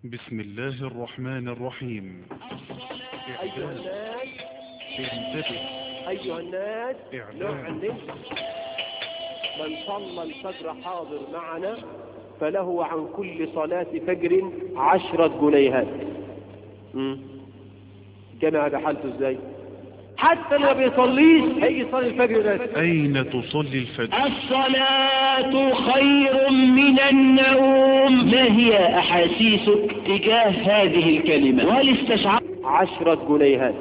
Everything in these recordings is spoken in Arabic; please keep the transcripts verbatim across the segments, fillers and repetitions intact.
بسم الله الرحمن الرحيم. أيها الناس انتبه. أيها الناس إعلان. نعلم من صلى الفجر حاضر معنا فله عن كل صلاة فجر عشرة جنيهات. الجامع ده حالته ازاي؟ حتى لو بيصليش هيجي يصلي الفجر بس. أين تصلي الفجر؟ الصلاة خير من النوم. ما هي أحاسيسك تجاه هذه الكلمة؟ وهل استشعرت؟ عشرة جنيهات.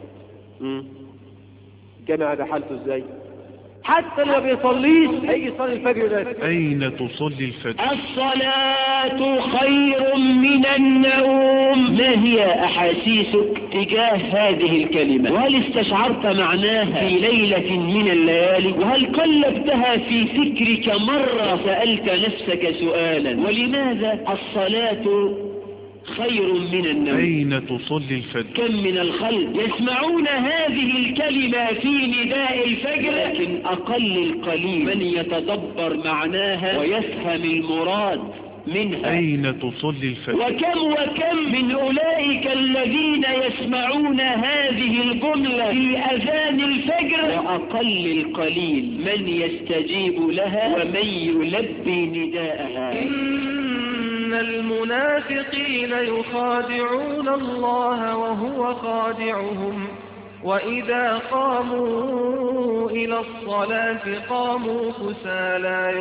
الجامع ده حالته ازاي؟ حتى لو بيصليش هيجي يصلي الفجر بس. أين تصلي الفجر؟ الصلاة خير من النوم. ما هي أحاسيسك تجاه هذه الكلمة؟ وهل استشعرت معناها في ليلة من الليالي؟ وهل قلبتها في فكرك مرة سألت نفسك سؤالا: ولماذا الصلاة خير من النوم؟ أين تصلي الفجر؟ كم من الخلق يسمعون هذه الكلمة في نداء الفجر، لكن أقل القليل من يتدبر معناها ويفهم المراد منها. أين تصلي الفجر؟ وكم وكم من أولئك الذين يسمعون هذه الجملة في أذان الفجر، وأقل القليل من يستجيب لها ومن يلبي نداءها. إن المنافقين يخادعون الله وهو خادعهم وإذا قاموا إلى الصلاة قاموا كسالى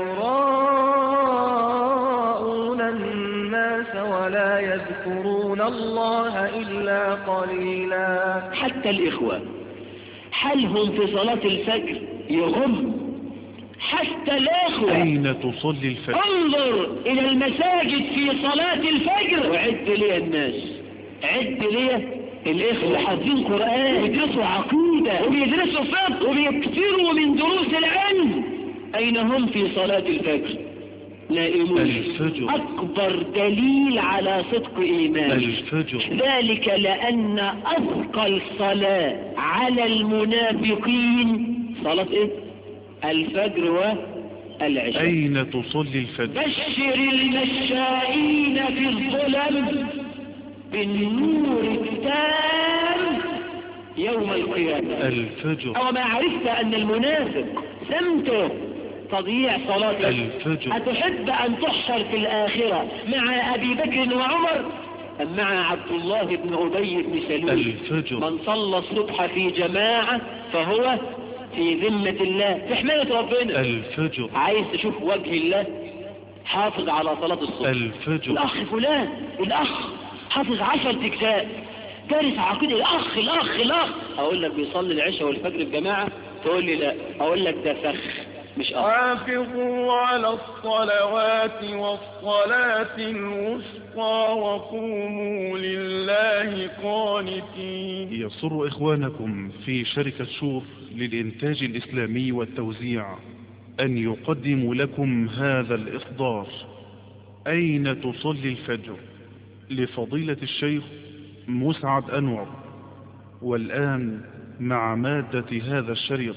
يراءون الناس ولا يذكرون الله إلا قليلا. حتى الإخوة حالهم في صلاة الفجر يغم. حتى الإخوة. أين تصلي الفجر؟ انظر إلى المساجد في صلاة الفجر وعد لي الناس، عد لي الإخوة اللي حافظين قرآن وبيدرسوا عقيدة وبيدرسوا فقه وبيكثروا من دروس العلم، أين هم في صلاة الفجر؟ نائمون. الفجر أكبر دليل على صدق إيمان الفجر. ذلك لأن أثقل صلاة على المنافقين صلاة إيه؟ الفجر والعشاء. أين تصلي الفجر؟ بشر المشائين في الظلم بالنور التام يوم القيامة. الفجر. أو ما عرفت أن المنافق سمته تضييع صلاة الفجر. أتحب أن تحشر في الآخرة مع أبي بكر وعمر أم مع عبد الله بن أبي بن سلول؟ الفجر. من صلى الصبح في جماعة فهو في ذمة الله، في حماية ربنا. الفجر. عايز تشوف وجه الله؟ حافظ على صلاة الصبح. الفجر. الأخ فلان، الأخ حافظ عشر أجزاء، دارس عقيدة، الأخ الأخ الأخ أقول لك بيصلي العشاء والفجر الجماعة، تقول لي لا، أقول لك ده فخ مش أخ. حافظوا على الصلوات والصلاة الوسطى وقوموا لله قانتين. يسر إخوانكم في شركة شور للإنتاج الإسلامي والتوزيع أن يقدموا لكم هذا الإصدار. أين تصلي الفجر؟ لفضيلة الشيخ مسعد أنور. والآن مع مادة هذا الشريط.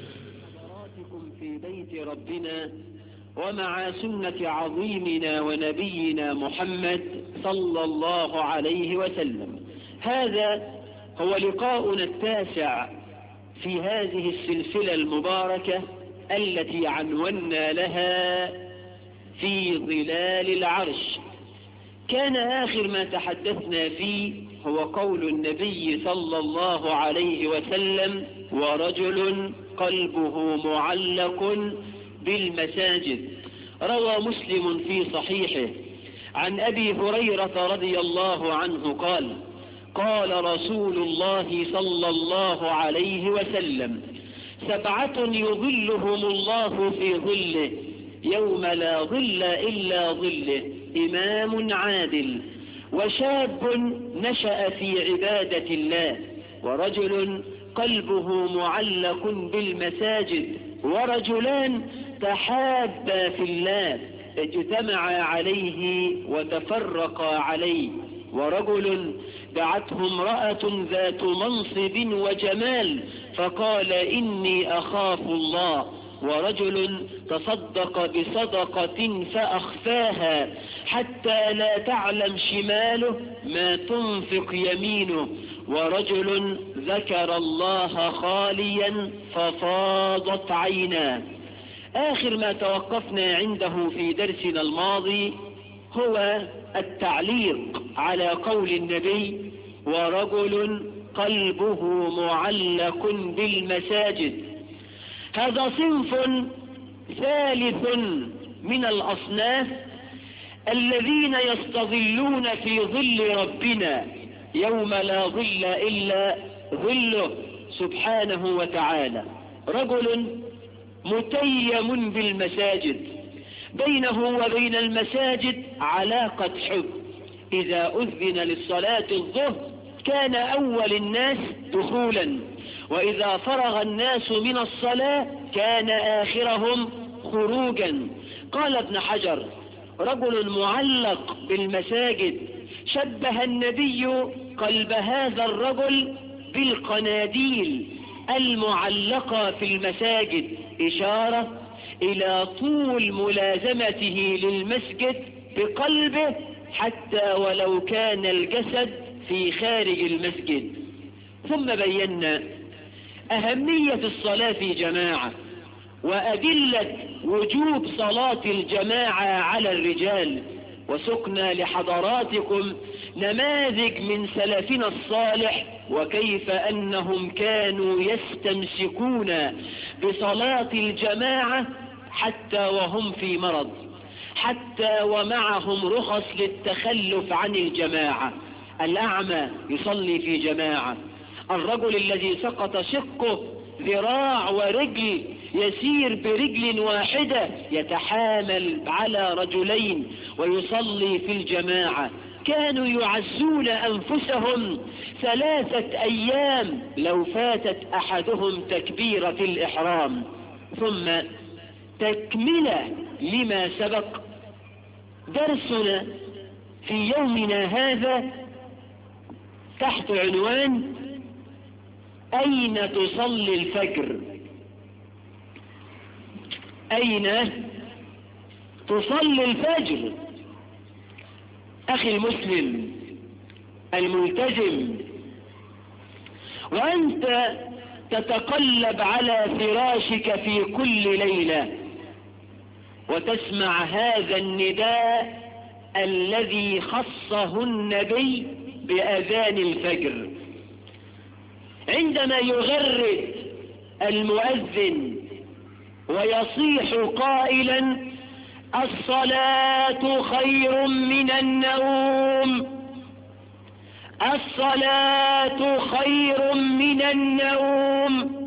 في بيت ربنا ومع سنة عظيمنا ونبينا محمد صلى الله عليه وسلم. هذا هو لقاؤنا التاسع في هذه السلسلة المباركة التي عنونا لها في ظلال العرش. كان آخر ما تحدثنا فيه هو قول النبي صلى الله عليه وسلم: ورجل قلبه معلق بالمساجد. روى مسلم في صحيحه عن أبي هريرة رضي الله عنه قال: قال رسول الله صلى الله عليه وسلم: سبعة يظلهم الله في ظله يوم لا ظل إلا ظله: إمام عادل، وشاب نشأ في عبادة الله، ورجل قلبه معلق بالمساجد، ورجلان تحابا في الله اجتمعا عليه وتفرقا عليه، ورجل دعته امرأة ذات منصب وجمال فقال: إني أخاف الله، ورجل تصدق بصدقة فأخفاها حتى لا تعلم شماله ما تنفق يمينه، ورجل ذكر الله خاليا ففاضت عيناه. آخر ما توقفنا عنده في درسنا الماضي هو التعليق على قول النبي: ورجل قلبه معلق بالمساجد. هذا صنف ثالث من الأصناف الذين يستظلون في ظل ربنا يوم لا ظل إلا ظله سبحانه وتعالى. رجل متيم بالمساجد، بينه وبين المساجد علاقة حب. إذا أذن للصلاة الظهر كان أول الناس دخولا، وإذا فرغ الناس من الصلاة كان آخرهم خروجا. قال ابن حجر: رجل معلق بالمساجد. شبه النبي قلب هذا الرجل بالقناديل المعلقة في المساجد، إشارة إلى طول ملازمته للمسجد بقلبه حتى ولو كان الجسد في خارج المسجد. ثم بينا أهمية الصلاة في جماعة وأدلة وجوب صلاة الجماعة على الرجال، وسقنا لحضراتكم نماذج من سلفنا الصالح وكيف أنهم كانوا يستمسكون بصلاة الجماعة حتى وهم في مرض، حتى ومعهم رخص للتخلف عن الجماعة. الأعمى يصلي في جماعة، الرجل الذي سقط شقه ذراع ورجل يسير برجل واحدة يتحامل على رجلين ويصلي في الجماعة. كانوا يعزون أنفسهم ثلاثة أيام لو فاتت أحدهم تكبيرة الإحرام. ثم تكملة لما سبق، درسنا في يومنا هذا تحت عنوان: أين تصلي الفجر؟ أين تصلي الفجر؟ أخي المسلم الملتزم، وأنت تتقلب على فراشك في كل ليلة وتسمع هذا النداء الذي خصه النبي بأذان الفجر، عندما يغرد المؤذن ويصيح قائلا: الصلاة خير من النوم، الصلاة خير من النوم.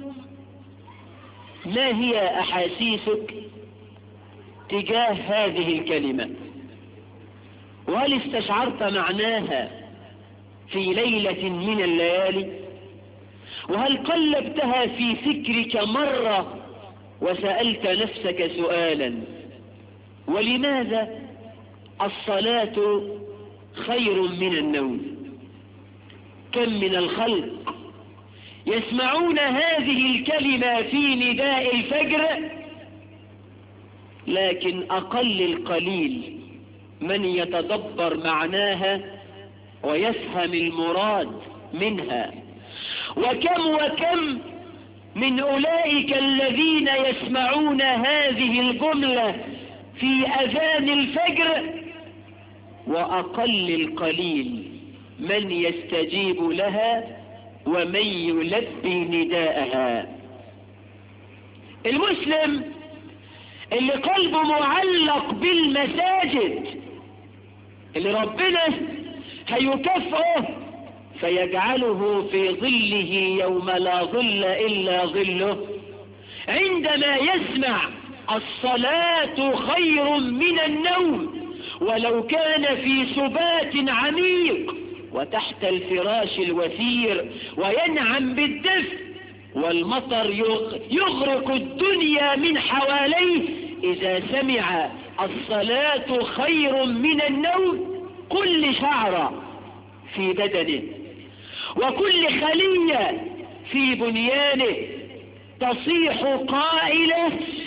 ما هي أحاسيسك تجاه هذه الكلمة؟ وهل استشعرت معناها في ليلة من الليالي؟ وهل قلبتها في فكرك مرة وسألت نفسك سؤالا: ولماذا الصلاة خير من النوم؟ كم من الخلق يسمعون هذه الكلمة في نداء الفجر، لكن أقل القليل من يتدبر معناها ويفهم المراد منها. وكم وكم من أولئك الذين يسمعون هذه الجملة في أذان الفجر وأقل القليل من يستجيب لها ومن يلبي نداءها. المسلم اللي قلبه معلق بالمساجد اللي ربنا هيكافئه فيجعله في ظله يوم لا ظل إلا ظله، عندما يسمع الصلاة خير من النوم ولو كان في سبات عميق وتحت الفراش الوثير وينعم بالدفء والمطر يغرق الدنيا من حواليه، إذا سمع الصلاة خير من النوم كل شعرة في بدنه وكل خلية في بنيانه تصيح قائلة: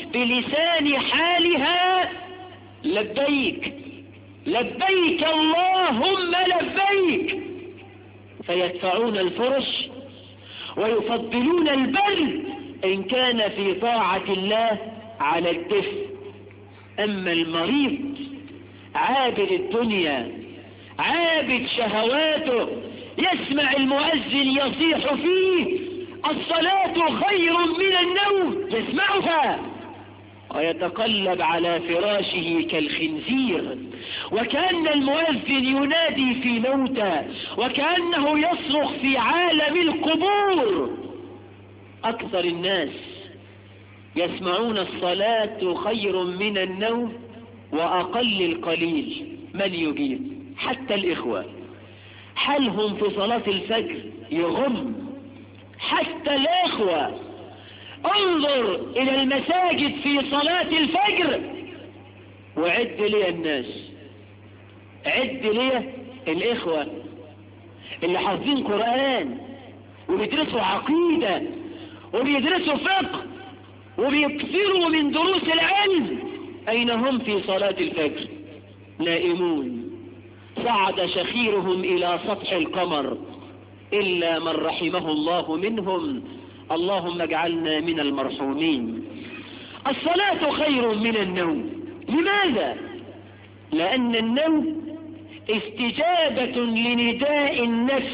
بلسان حالها لبيك لبيك اللهم لبيك، فيدفعون الفرش ويفضلون البر إن كان في طاعة الله على الدفء. أما المريض عابد الدنيا عابد شهواته يسمع المؤذن يصيح فيه الصلاة خير من النوم، يسمعها ويتقلب على فراشه كالخنزير، وكأن المؤذن ينادي في موتى، وكأنه يصرخ في عالم القبور. أكثر الناس يسمعون الصلاة خير من النوم وأقل القليل من يجيب. حتى الإخوة حالهم في صلاة الفجر يغم، حتى الإخوة. انظر إلى المساجد في صلاة الفجر وعد لي الناس، عد لي الإخوة اللي حافظين قرآن وبيدرسوا عقيدة وبيدرسوا فقه وبيكثروا من دروس العلم، أين هم في صلاة الفجر؟ نائمون، صعد شخيرهم إلى سطح القمر إلا من رحمه الله منهم، اللهم اجعلنا من المرحومين. الصلاة خير من النوم. لماذا؟ لأن النوم استجابة لنداء النفس،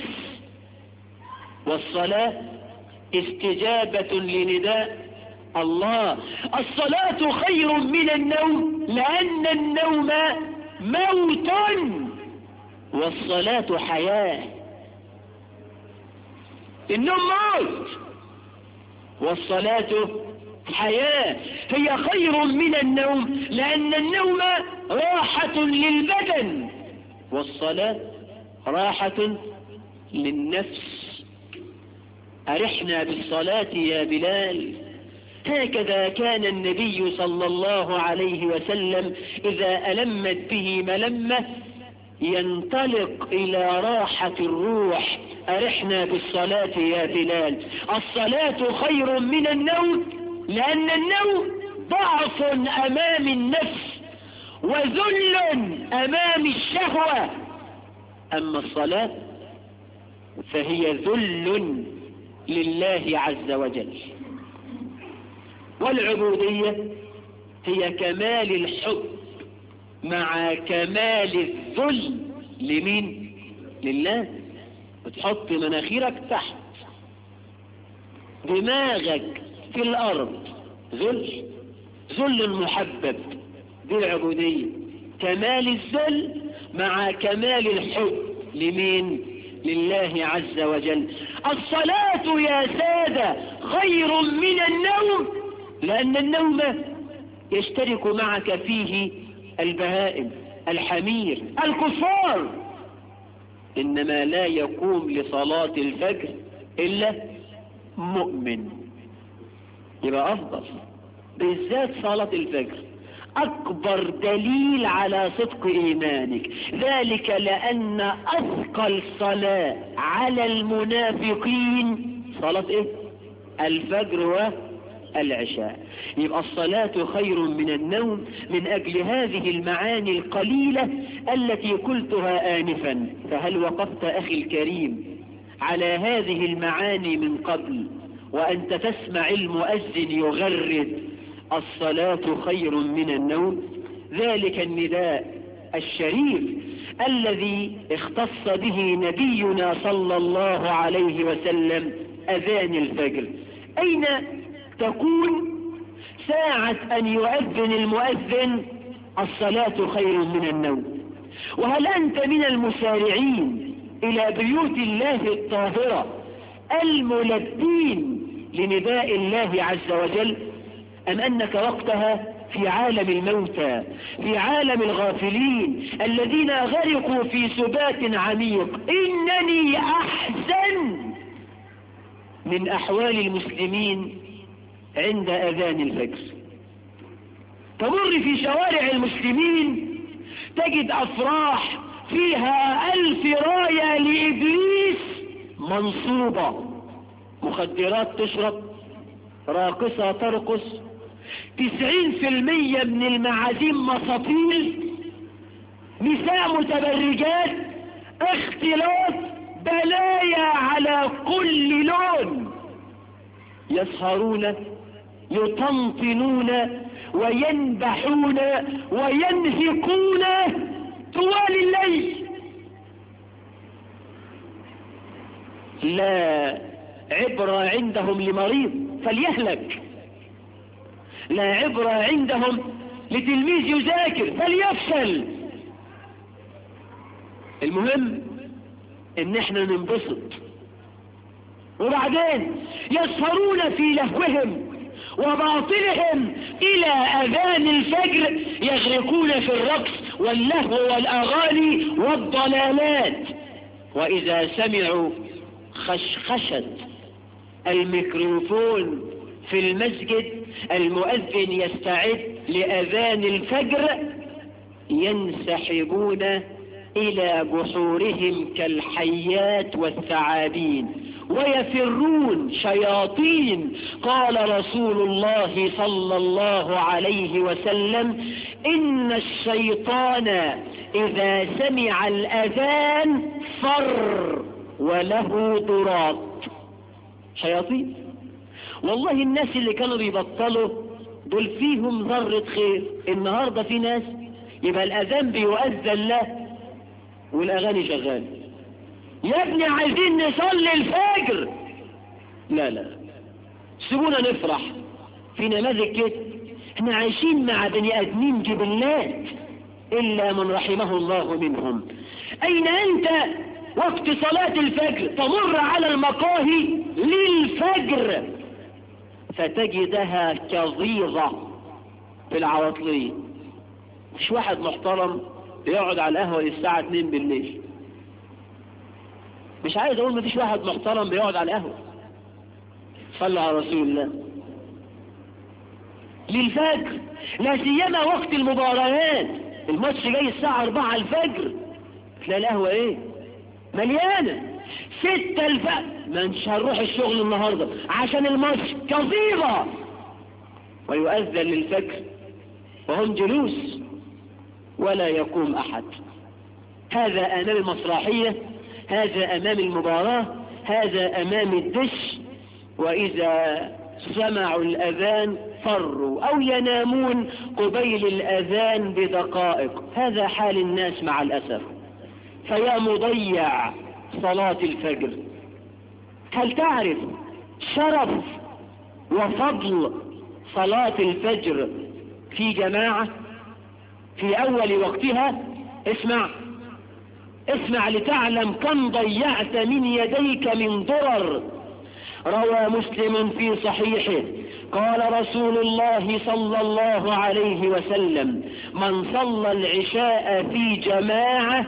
والصلاة استجابة لنداء الله. الصلاة خير من النوم لأن النوم موت والصلاة حياة. النوم موت والصلاة حياة. هي خير من النوم لأن النوم راحة للبدن والصلاة راحة للنفس. أرحنا بالصلاة يا بلال. هكذا كان النبي صلى الله عليه وسلم إذا ألمت به ملمة ينطلق إلى راحة الروح. أرحنا بالصلاة يا بلال. الصلاة خير من النوم لأن النوم ضعف أمام النفس وذل أمام الشهوة، أما الصلاة فهي ذل لله عز وجل. والعبودية هي كمال الحب مع كمال الذل. لمين؟ لله. وتحط مناخيرك تحت، دماغك في الأرض، ذل ذل محبب. دي العبودية، كمال الذل مع كمال الحب. لمين؟ لله عز وجل. الصلاة يا سادة خير من النوم لأن النوم يشترك معك فيه البهائم، الحمير، الكفار، إنما لا يقوم لصلاة الفجر إلا مؤمن. يبقى أفضل بالذات صلاة الفجر أكبر دليل على صدق إيمانك، ذلك لأن أثقل صلاة على المنافقين صلاة إيه؟ الفجر والعشاء. يبقى الصلاة خير من النوم من أجل هذه المعاني القليلة التي قلتها آنفا. فهل وقفت أخي الكريم على هذه المعاني من قبل وأنت تسمع المؤذن يغرد الصلاة خير من النوم؟ ذلك النداء الشريف الذي اختص به نبينا صلى الله عليه وسلم أذان الفجر. أين تكون ساعة أن يؤذن المؤذن الصلاة خير من النوم؟ وهل أنت من المسارعين إلى بيوت الله الطاهرة الملبين لنداء الله عز وجل، أم أنك وقتها في عالم الموتى، في عالم الغافلين الذين غرقوا في سبات عميق؟ إنني أحزن من أحوال المسلمين عند أذان الفجر. تمر في شوارع المسلمين تجد أفراح فيها ألف راية لإبليس منصوبة، مخدرات تشرب، راقصة ترقص، تسعين في المية من المعازيم مساطيل، نساء متبرجات، اختلاط، بلايا على كل لون، يسهرون يطنطنون وينبحون وينهقون طوال الليل. لا عبرة عندهم لمريض فليهلك، لا عبرة عندهم لتلميذ يذاكر فليفشل. المهم ان احنا ننبسط. وبعدين يسهرون في لهوهم وباطلهم الى اذان الفجر، يغرقون في الرقص واللهو والاغاني والضلالات. واذا سمعوا خشخشة الميكروفون في المسجد، المؤذن يستعد لأذان الفجر، ينسحبون إلى جحورهم كالحيات والثعابين ويفرون شياطين. قال رسول الله صلى الله عليه وسلم: إن الشيطان إذا سمع الأذان فر وله ضراط. شياطين والله. الناس اللي كانوا بيبطلوا دول فيهم ذرة خير. النهاردة في ناس يبقى الأذان بيؤذن له والأغاني شغال. يا ابني عايزين نصلي الفجر. لا لا سيبونا نفرح في نماذج كده. احنا عايشين مع بني ادمين جبلات الا من رحمه الله منهم. اين انت وقت صلاة الفجر؟ تمر على المقاهي للفجر فتجدها كظيظة في العواطلية. مش واحد محترم بيقعد على القهوة للساعة اتنين بالليل. مش عايز اقول مفيش واحد محترم بيقعد على القهوة. صلوا على رسول الله. للفجر، لا سيما وقت المباريات. الماتش جاي الساعة اربعة الفجر، تلاقي القهوة ايه مليانة. ستة الفجر ما مش هنروح الشغل النهاردة عشان الماتش كظيظة. ويؤذن للفجر وهم جلوس ولا يقوم احد. هذا امام المسرحية، هذا امام المباراة، هذا امام الدش. واذا سمعوا الاذان فروا او ينامون قبيل الاذان بدقائق. هذا حال الناس مع الاسف. فيا مضيع صلاة الفجر، هل تعرف شرف وفضل صلاة الفجر في جماعة في اول وقتها؟ اسمع اسمع لتعلم كم ضيعت من يديك من ضرر. روى مسلم في صحيحه قال رسول الله صلى الله عليه وسلم: من صلى العشاء في جماعة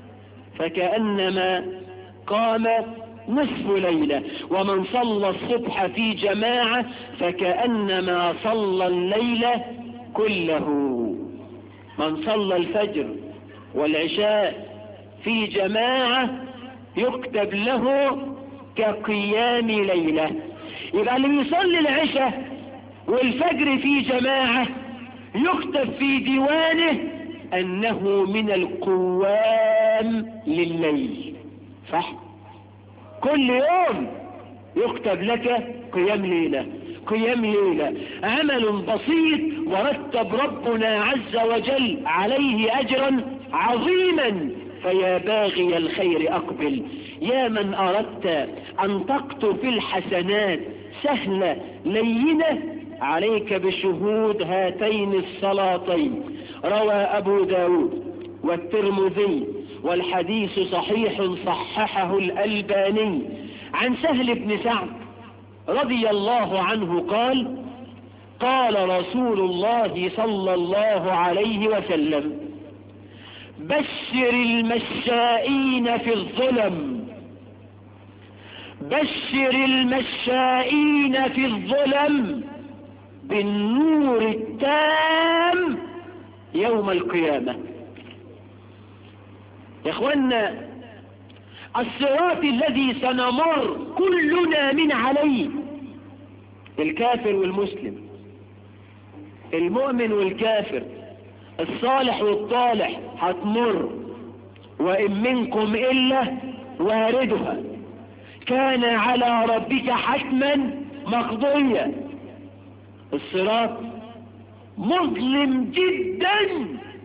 فكأنما قام نصف ليلة، ومن صلى الصبح في جماعة فكأنما صلى الليل كله. من صلى الفجر والعشاء في جماعة يكتب له كقيام ليلة. يبقى اللي بيصلي العشاء والفجر في جماعة يكتب في ديوانه أنه من القوام لليل. صح؟ كل يوم يكتب لك قيام ليلة قيام ليلة. عمل بسيط ورتب ربنا عز وجل عليه أجرا عظيما. فيا باغي الخير أقبل، يا من أردت أن تقطف الحسنات سهلة لينة، عليك بشهود هاتين الصلاتين. روى أبو داود والترمذي والحديث صحيح صححه الألباني عن سهل بن سعد رضي الله عنه قال: قال رسول الله صلى الله عليه وسلم: بشر المشائين في الظلم بشر المشائين في الظلم بالنور التام يوم القيامة. يا اخوانا، الصراط الذي سنمر كلنا من عليه، الكافر والمسلم، المؤمن والكافر، الصالح والطالح هتمر، وإن منكم إلا واردها كان على ربك حتما مقضيا. الصراط مظلم جدا،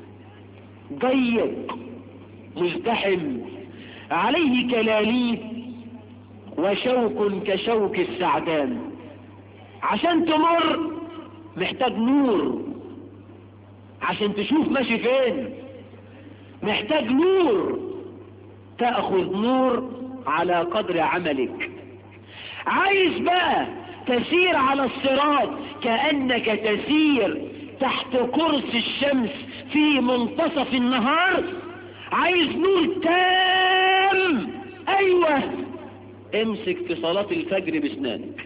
ضيق، مزدحم، عليه كلاليب وشوك كشوك السعدان. عشان تمر محتاج نور، عشان تشوف ماشي فين محتاج نور، تأخذ نور على قدر عملك. عايز بقى تسير على الصراط كأنك تسير تحت قرص الشمس في منتصف النهار، عايز نور تام، ايوه، امسك في صلاة الفجر بسنانك،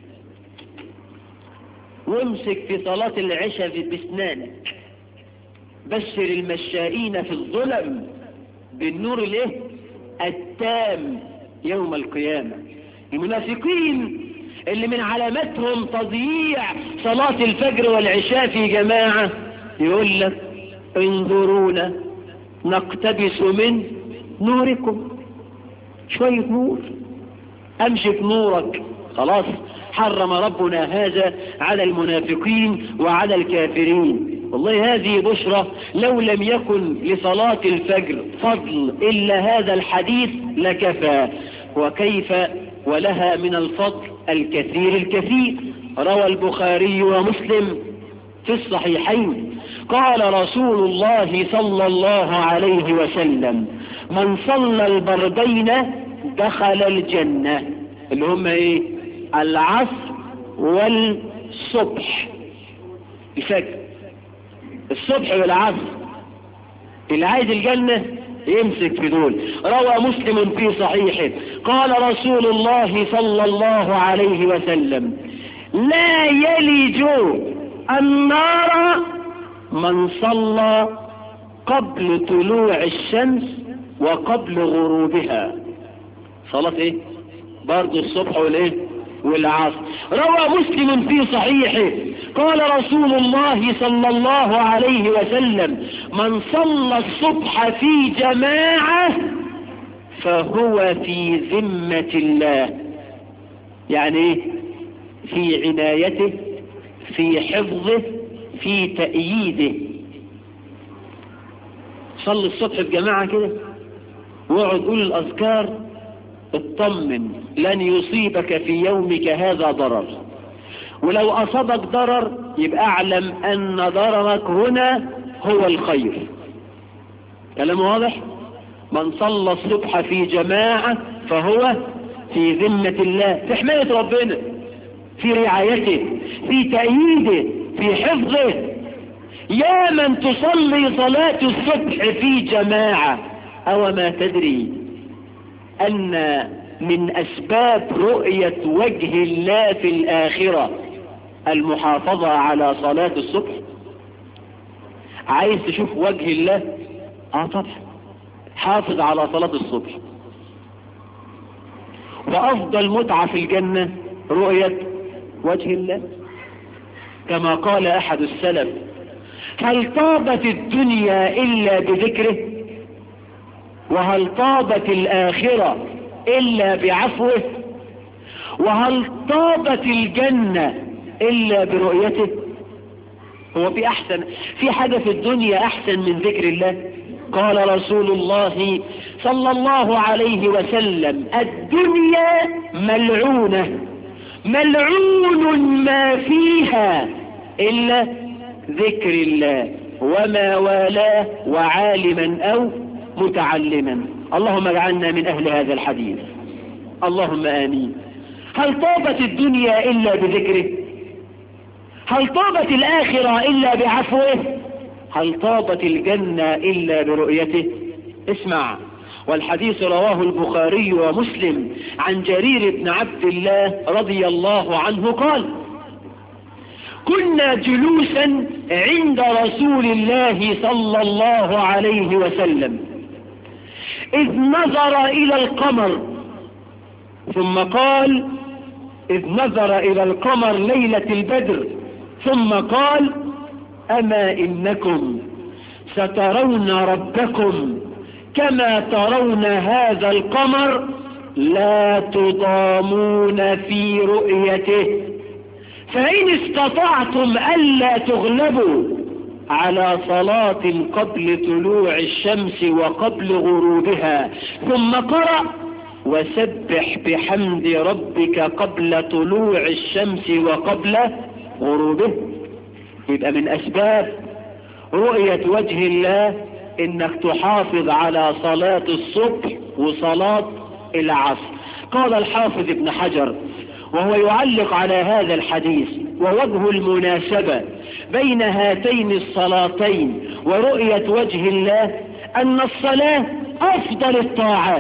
وامسك في صلاة العشاء بسنانك. بشر المشائين في الظلم بالنور الايه التام يوم القيامة. المنافقين اللي من علاماتهم تضييع صلاة الفجر والعشاء في جماعة يقول لك انظرونا نقتبس من نوركم، شوية نور، امشي في نورك. خلاص حرم ربنا هذا على المنافقين وعلى الكافرين. والله هذه بشرى، لو لم يكن لصلاة الفجر فضل إلا هذا الحديث لكفى، وكيف ولها من الفضل الكثير الكثير. روى البخاري ومسلم في الصحيحين قال رسول الله صلى الله عليه وسلم من صلى البردين دخل الجنة، اللي هم ايه؟ العصر والصبح. الفجر، الصبح والعصر، اللي عايز الجنة يمسك في دول. روى مسلم في صحيحه قال رسول الله صلى الله عليه وسلم لا يلج النار من صلى قبل طلوع الشمس وقبل غروبها. صلاة ايه؟ برضو الصبح والايه والعصر. روى مسلم في صحيحه قال رسول الله صلى الله عليه وسلم من صلى الصبح في جماعة فهو في ذمة الله، يعني ايه؟ في عنايته، في حفظه، في تأييده. صلي الصبح في جماعة كده واقعد قول الأذكار، اطمن لن يصيبك في يومك هذا ضرر، ولو أصابك ضرر يبقى اعلم أن ضررك هنا هو الخير. كلام واضح؟ من صلى الصبح في جماعة فهو في ذمة الله، في حماية ربنا، في رعايته، في تأييده، في حفظه. يا من تصلي صلاة الصبح في جماعة، أو ما تدري أن من أسباب رؤية وجه الله في الآخرة المحافظة على صلاة الصبح؟ عايز تشوف وجه الله؟ اه طبعا، حافظ على صلاة الصبح. وأفضل متعة في الجنة رؤية وجه الله، كما قال أحد السلف هل طابت الدنيا إلا بذكره، وهل طابت الآخرة إلا بعفوه، وهل طابت الجنة إلا برؤيته. هو في أحسن في حاجة في الدنيا أحسن من ذكر الله؟ قال رسول الله صلى الله عليه وسلم الدنيا ملعونة، ملعون ما فيها إلا ذكر الله وما والاه وعالما أو متعلما. اللهم اجعلنا من أهل هذا الحديث، اللهم آمين. هل طابت الدنيا إلا بذكره؟ هل طابت الآخرة إلا بعفوه؟ هل طابت الجنة إلا برؤيته؟ اسمع، والحديث رواه البخاري ومسلم عن جرير بن عبد الله رضي الله عنه قال كنا جلوسا عند رسول الله صلى الله عليه وسلم إذ نظر إلى القمر ثم قال إذ نظر إلى القمر ليلة البدر ثم قال أما إنكم سترون ربكم كما ترون هذا القمر لا تضامون في رؤيته، فإن استطعتم ألا تغلبوا على صلاة قبل طلوع الشمس وقبل غروبها، ثم قرأ وسبح بحمد ربك قبل طلوع الشمس وقبل غروبه. يبقى من أسباب رؤية وجه الله إنك تحافظ على صلاة الصبح وصلاة العصر. قال الحافظ ابن حجر وهو يعلق على هذا الحديث: ووجه المناسبة بين هاتين الصلاتين ورؤية وجه الله أن الصلاة أفضل الطاعات،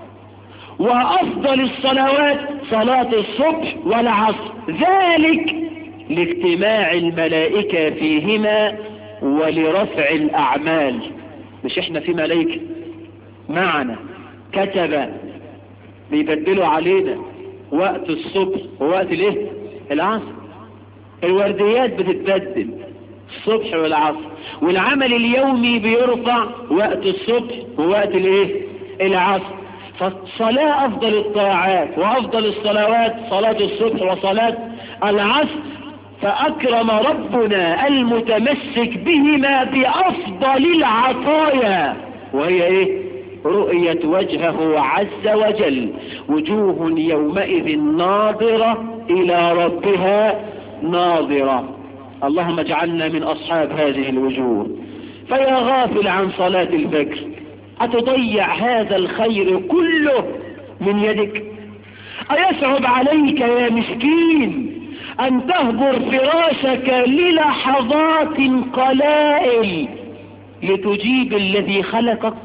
وأفضل الصلوات صلاة الصبح والعصر، ذلك لاجتماع الملائكة فيهما ولرفع الأعمال. مش احنا في ملائكة معنا كتب بيبدلوا علينا وقت الصبح ووقت الايه العصر، الورديات بتتبدل الصبح والعصر، والعمل اليومي بيرفع وقت الصبح ووقت الايه العصر. فالصلاة افضل الطاعات وافضل الصلوات صلاة الصبح وصلاة العصر، فاكرم ربنا المتمسك بهما بافضل العطايا، وهي ايه؟ رؤية وجهه عز وجل. وجوه يومئذ ناظرة الى ربها ناظرة. اللهم اجعلنا من اصحاب هذه الوجوه. فيا غافل عن صلاة الفجر، أتضيع هذا الخير كله من يدك؟ أيصعب عليك يا مسكين أن تهجر فراشك للحظات قلائل لتجيب الذي خلقك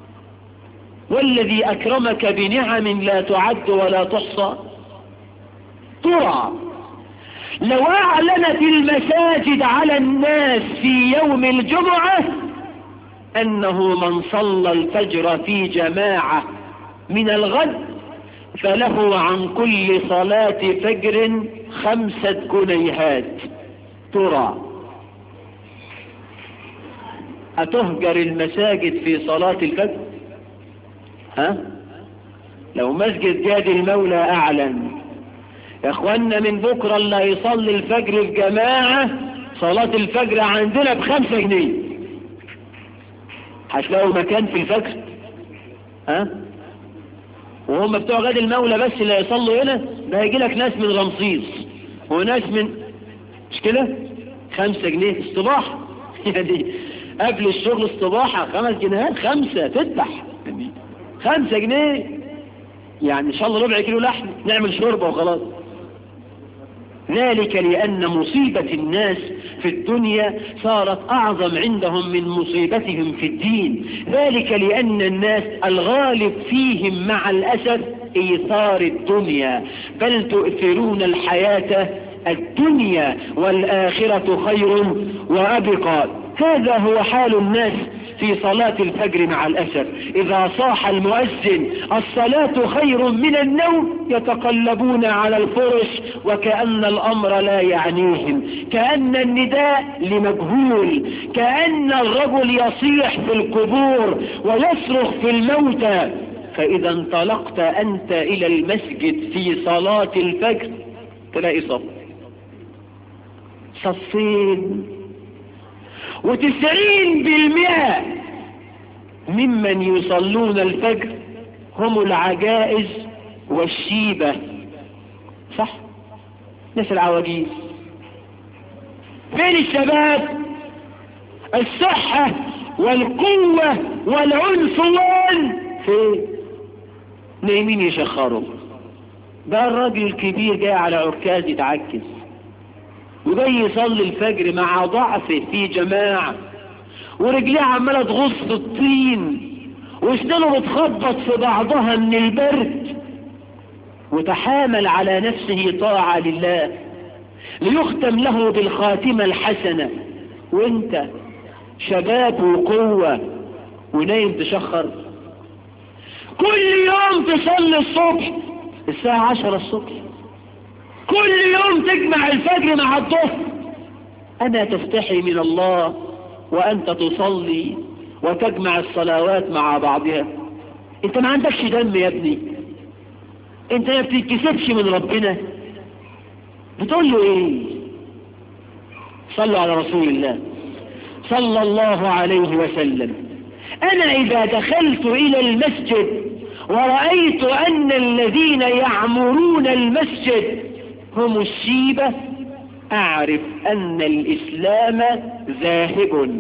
والذي أكرمك بنعم لا تعد ولا تحصى؟ ترى لو أعلنت المساجد على الناس في يوم الجمعة أنه من صلى الفجر في جماعة من الغد فله عن كل صلاة فجر خمسة جنيهات، ترى أتهجر المساجد في صلاة الفجر؟ ها؟ لو مسجد جاد المولى أعلن يا اخوانا من بكرة اللي هيصلي الفجر في جماعة صلاة الفجر عندنا بخمسة جنيه، هتلاقوا مكان في الفجر؟ ها؟ وهم بتوع غاد المولى بس اللي يصلوا هنا؟ ده هيجي لك ناس من رمسيس وناس من مش كده؟ خمسة جنيه استباحة يعني قبل الشغل استباحة خمس جنيهات، خمسة تذبح خمسة جنيه يعني ان شاء الله ربع كيلو لحم نعمل شوربة وخلاص. ذلك لأن مصيبة الناس في الدنيا صارت أعظم عندهم من مصيبتهم في الدين. ذلك لأن الناس الغالب فيهم مع الأسف إيثار الدنيا، بل تؤثرون الحياة الدنيا والآخرة خير وأبقى. هذا هو حال الناس في صلاة الفجر مع الأسف. إذا صاح المؤذن الصلاة خير من النوم يتقلبون على الفرش وكأن الأمر لا يعنيهم، كأن النداء لمجهول، كأن الرجل يصيح في القبور ويصرخ في الموتى. فإذا انطلقت أنت إلى المسجد في صلاة الفجر تلاقي صف صفين، وتسعين بالمئة ممن يصلون الفجر هم العجائز والشيبة. صح؟ ناس العواجيز. فين الشباب؟ الصحة والقوة والعنفوان فين؟ نايمين يشخروا. ده الراجل الكبير جاي على عكاز يتعكز وجاي يصلي الفجر مع ضعفه في جماعة، ورجليه عمالة تغص في الطين واسنانه بتخبط في بعضها من البرد، وتحامل على نفسه طاعة لله ليختم له بالخاتمة الحسنة، وانت شباب وقوة ونايم تشخر. كل يوم تصلي الصبح الساعة عشرة الصبح، كل يوم تجمع الفجر مع الظهر، أنا تستحي من الله وأنت تصلي وتجمع الصلوات مع بعضها؟ أنت ما عندكش دم يا ابني، أنت ما بتتكسبش من ربنا، بتقول له إيه؟ صلوا على رسول الله صلى الله عليه وسلم. أنا إذا دخلت إلى المسجد ورأيت أن الذين يعمرون المسجد هم الشيبة أعرف أن الإسلام ذاهب.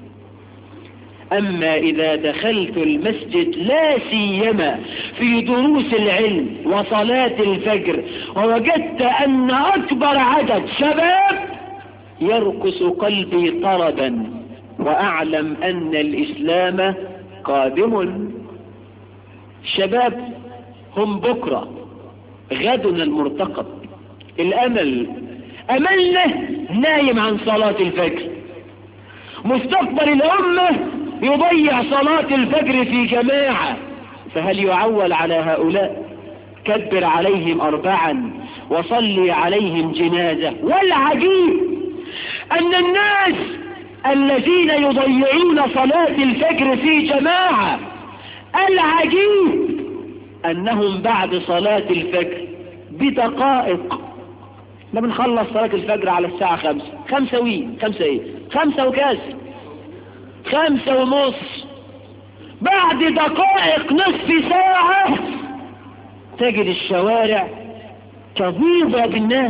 أما إذا دخلت المسجد لا سيما في دروس العلم وصلاة الفجر ووجدت أن أكبر عدد شباب يرقص قلبي طربا وأعلم أن الإسلام قادم. الشباب هم بكرة غدنا المرتقب. الأمل أملنا نايم عن صلاة الفجر، مستقبل الأمة يضيع صلاة الفجر في جماعة، فهل يعول على هؤلاء؟ كبر عليهم أربعا وصلي عليهم جنازة. والعجيب أن الناس الذين يضيعون صلاة الفجر في جماعة، العجيب أنهم بعد صلاة الفجر بدقائق، ما بنخلص صلاة الفجر على الساعة خمسة خمسة وي خمسة ايه خمسة وكاس خمسة ونص، بعد دقائق نصف ساعة تجد الشوارع كظيظة بالناس،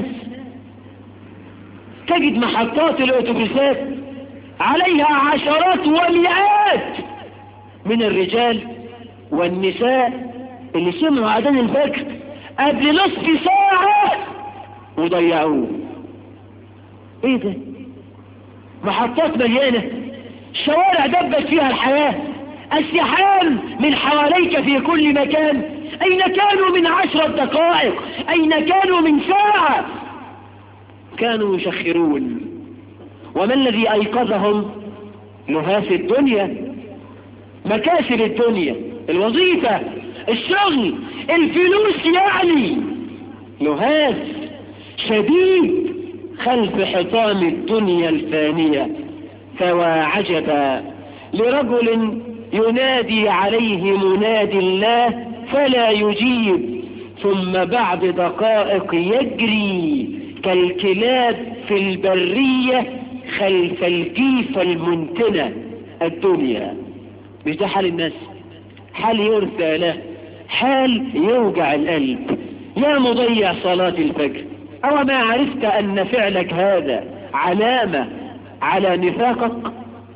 تجد محطات الأوتوبيسات عليها عشرات ومئات من الرجال والنساء اللي سمعوا أذان الفجر قبل نصف ساعة وضيعوه. ايه ده؟ محطات مليانة، شوارع دبت فيها الحياة، الزحام من حواليك في كل مكان. أين كانوا من عشرة دقائق؟ أين كانوا من ساعة؟ كانوا يشخرون. وما الذي أيقظهم؟ لهاف الدنيا، مكاسب الدنيا، الوظيفة، الشغل، الفلوس، يعني لهاف شديد خلف حطام الدنيا الفانية. فوا عجبا لرجل ينادي عليه منادي الله فلا يجيب، ثم بعد دقائق يجري كالكلاب في البرية خلف الجيفة المنتنة. الدنيا مش ده حال الناس؟ حال يرثى له، حال يوجع القلب. يا مضيع صلاة الفجر، أو ما عرفت أن فعلك هذا علامة على نفاقك؟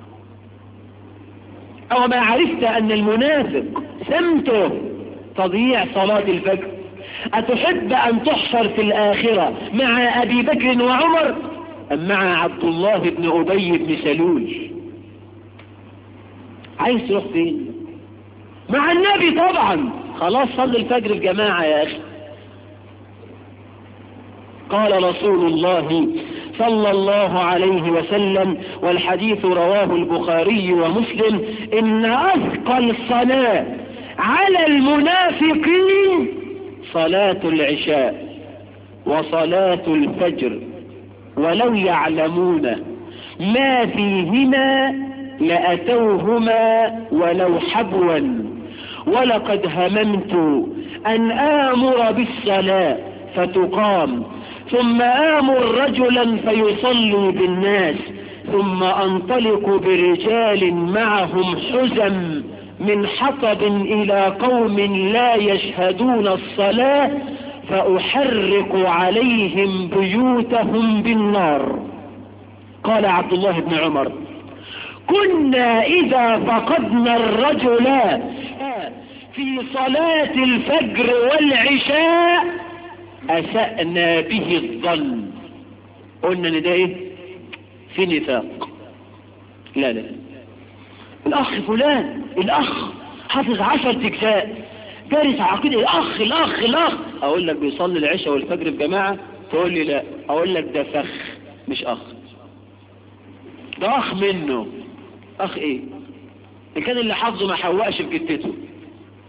أو ما عرفت أن المنافق سمته تضييع صلاة الفجر؟ أتحب أن تحشر في الآخرة مع أبي بكر وعمر أم مع عبد الله بن أبي بن سلول؟ عايز تروح فين؟ مع النبي طبعا. خلاص صلي الفجر في جماعة يا أخي. قال رسول الله صلى الله عليه وسلم، والحديث رواه البخاري ومسلم: إن أثقل الصلاة على المنافقين صلاة العشاء وصلاة الفجر، ولو يعلمون ما فيهما لأتوهما ولو حبوا. ولقد هممت أن آمر بالصلاة فتقام، ثم آمر رجلا فيصلي بالناس، ثم أنطلق برجال معهم حزم من حطب إلى قوم لا يشهدون الصلاة فأحرق عليهم بيوتهم بالنار. قال عبد الله بن عمر: كنا إذا فقدنا الرجل في صلاة الفجر والعشاء أسأنا به الظن. قلنا ان ده ايه؟ في نفاق. لا لا، الاخ فلان، الاخ حافظ عشر اجزاء، دارس عقيدة، الاخ الاخ الاخ اقول لك بيصلي العشاء والفجر في جماعة، تقول لي لا، اقول لك ده فخ مش اخ، ده اخ منه. اخ ايه؟ ان كان اللي حافظه ما حوقش في جتته.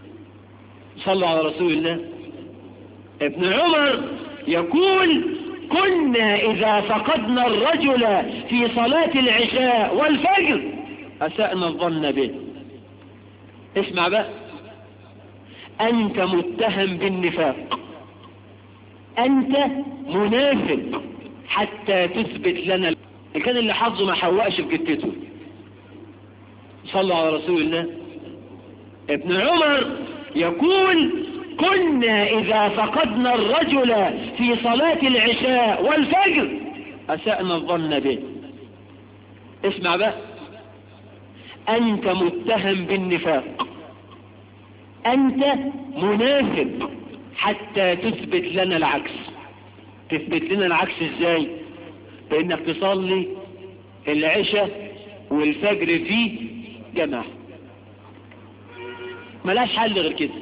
صلوا على رسول الله. ابن عمر يقول: كنا إذا فقدنا الرجل في صلاة العشاء والفجر أسأنا الظن به. اسمع بقى، أنت متهم بالنفاق، أنت منافق حتى تثبت لنا. كان اللي حظه ما حوقش في جتته. صلوا على رسول الله. ابن عمر يقول كنا إذا فقدنا الرجل في صلاة العشاء والفجر أسأنا الظن به. اسمع بقى، أنت متهم بالنفاق، أنت منافق حتى تثبت لنا العكس. تثبت لنا العكس ازاي؟ بانك تصلي العشاء والفجر في جماعة. ملاش حل غير كده.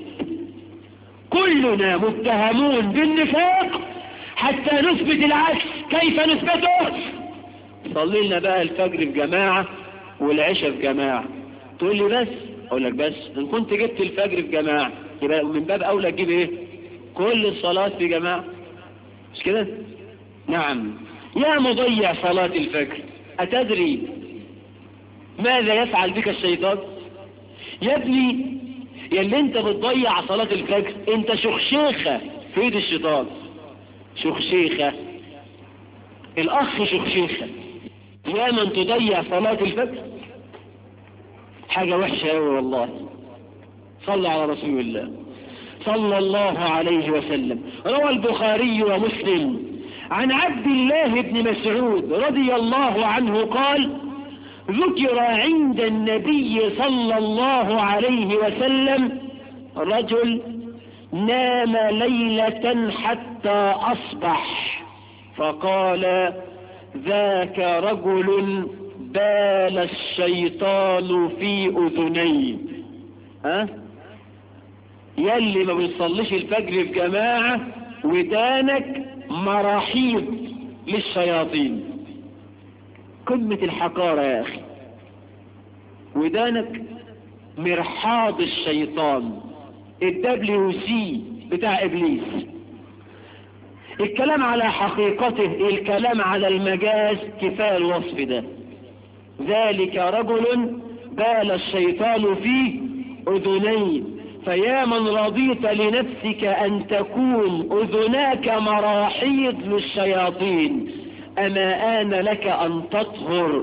كلنا متهمون بالنفاق حتى نثبت العكس. كيف نثبته؟ صلي لنا بقى الفجر في جماعة والعشاء في جماعة. تقول لي بس، اقول لك بس ان كنت جبت الفجر في جماعة يبقى من باب اولى تجيب ايه؟ كل الصلاة في جماعة، مش كده؟ نعم. يا مضيع صلاة الفجر، أتدري ماذا يفعل بك الشيطان؟ يا ابني، يا اللي انت بتضيع صلاة الفجر انت شخشيخة في ايد الشيطان. شخشيخة، الاخ شخشيخة. يا من تضيع صلاة الفجر، حاجة وحشة اوي والله. صلى على رسول الله صلى الله عليه وسلم. روى البخاري ومسلم عن عبد الله بن مسعود رضي الله عنه قال ذكر عند النبي صلى الله عليه وسلم رجل نام ليلة حتى أصبح فقال ذاك رجل بال الشيطان في أذنيه. ها؟ يلي ما بيصليش الفجر في جماعة ودانك مراحيض للشياطين. قمة الحقارة يا أخي. ودانك مرحاض الشيطان، الدبليو سي بتاع إبليس. الكلام على حقيقته، الكلام على المجاز كفاية الوصف ده. ذلك رجل بال الشيطان في أذنيه فيا من رضيت لنفسك أن تكون أذناك مراحيض للشياطين أما آن لك أن تطهر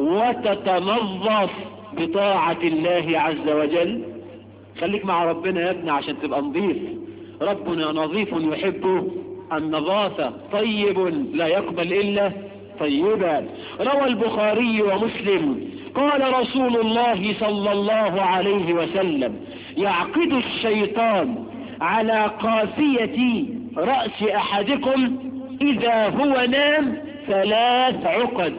وتتنظف بطاعة الله عز وجل. خليك مع ربنا يا ابني عشان تبقى نظيف. ربنا نظيف يحب النظافة، طيب لا يقبل إلا طيبا. روى البخاري ومسلم قال رسول الله صلى الله عليه وسلم يعقد الشيطان على قافية رأس أحدكم إذا هو نام ثلاث عقد،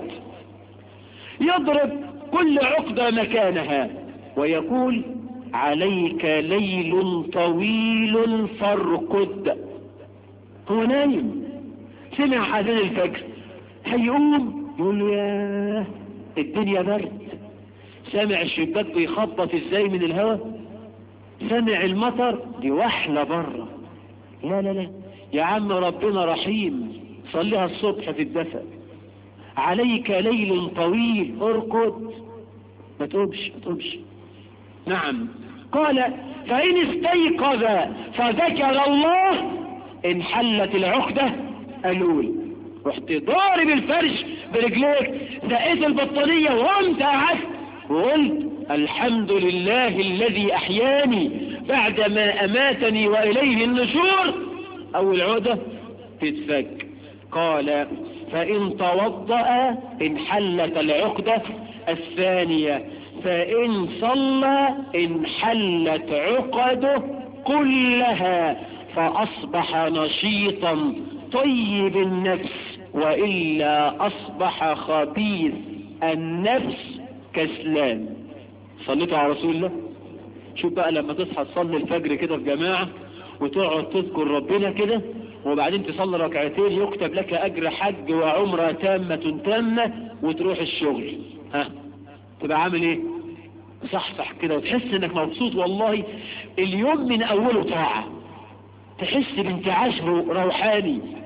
يضرب كل عقدة مكانها ويقول عليك ليل طويل فارقد. هو نايم سمع أذان الفجر هيقوم يقول له ياه الدنيا برد. سامع الشباك بيخبط ازاي من الهواء، سامع المطر دي وحلة بره. لا لا لا يا عم ربنا رحيم، صليها الصبح في الدفء. عليك ليل طويل ارقد، ما تقومش ما تقومش. نعم. قال فإن استيقظ فذكر الله انحلت العقدة الأولى. رحت ضارب الفرش برجليك، زقيت البطانية وقمت قعدت وقلت الحمد لله الذي أحياني بعدما أماتني وإليه النشور. أول عقدة تتفك. قال فإن توضأ انحلت العقدة الثانية، فإن صلى انحلت عقده كلها فأصبح نشيطا طيب النفس، وإلا أصبح خبيث النفس كسلان. صليتوا على رسول الله. شوف بقى لما تصحى تصلي الفجر كده في جماعة وتقعد تذكر ربنا كده وبعدين تصلي ركعتين يكتب لك أجر حج وعمرة تامة تامة وتروح الشغل، ها تبقى عامل ايه؟ صحصح كده وتحس انك مبسوط. والله اليوم من اوله طاعة، تحس بانتعاش روحاني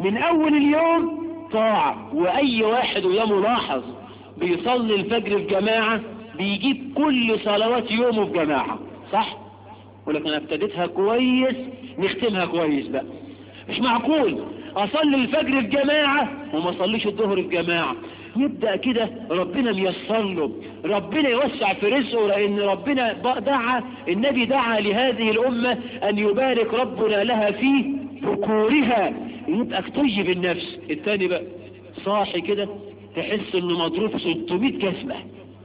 من اول اليوم طاعة. واي واحد ويا ملاحظ بيصلي الفجر في جماعة بيجيب كل صلوات يومه في جماعة، صح؟ ولكن انا ابتديتها كويس نختمها كويس بقى. مش معقول اصلي الفجر في جماعة وما اصليش الظهر في جماعة. يبدأ كده ربنا ميسر له، ربنا يوسع في رزقه، لان ربنا دعا النبي دعا لهذه الامة ان يبارك ربنا لها في بكورها، يبقى طيب النفس. التاني بقى صاحي كده تحس انه مضروب ستمائة كسمة،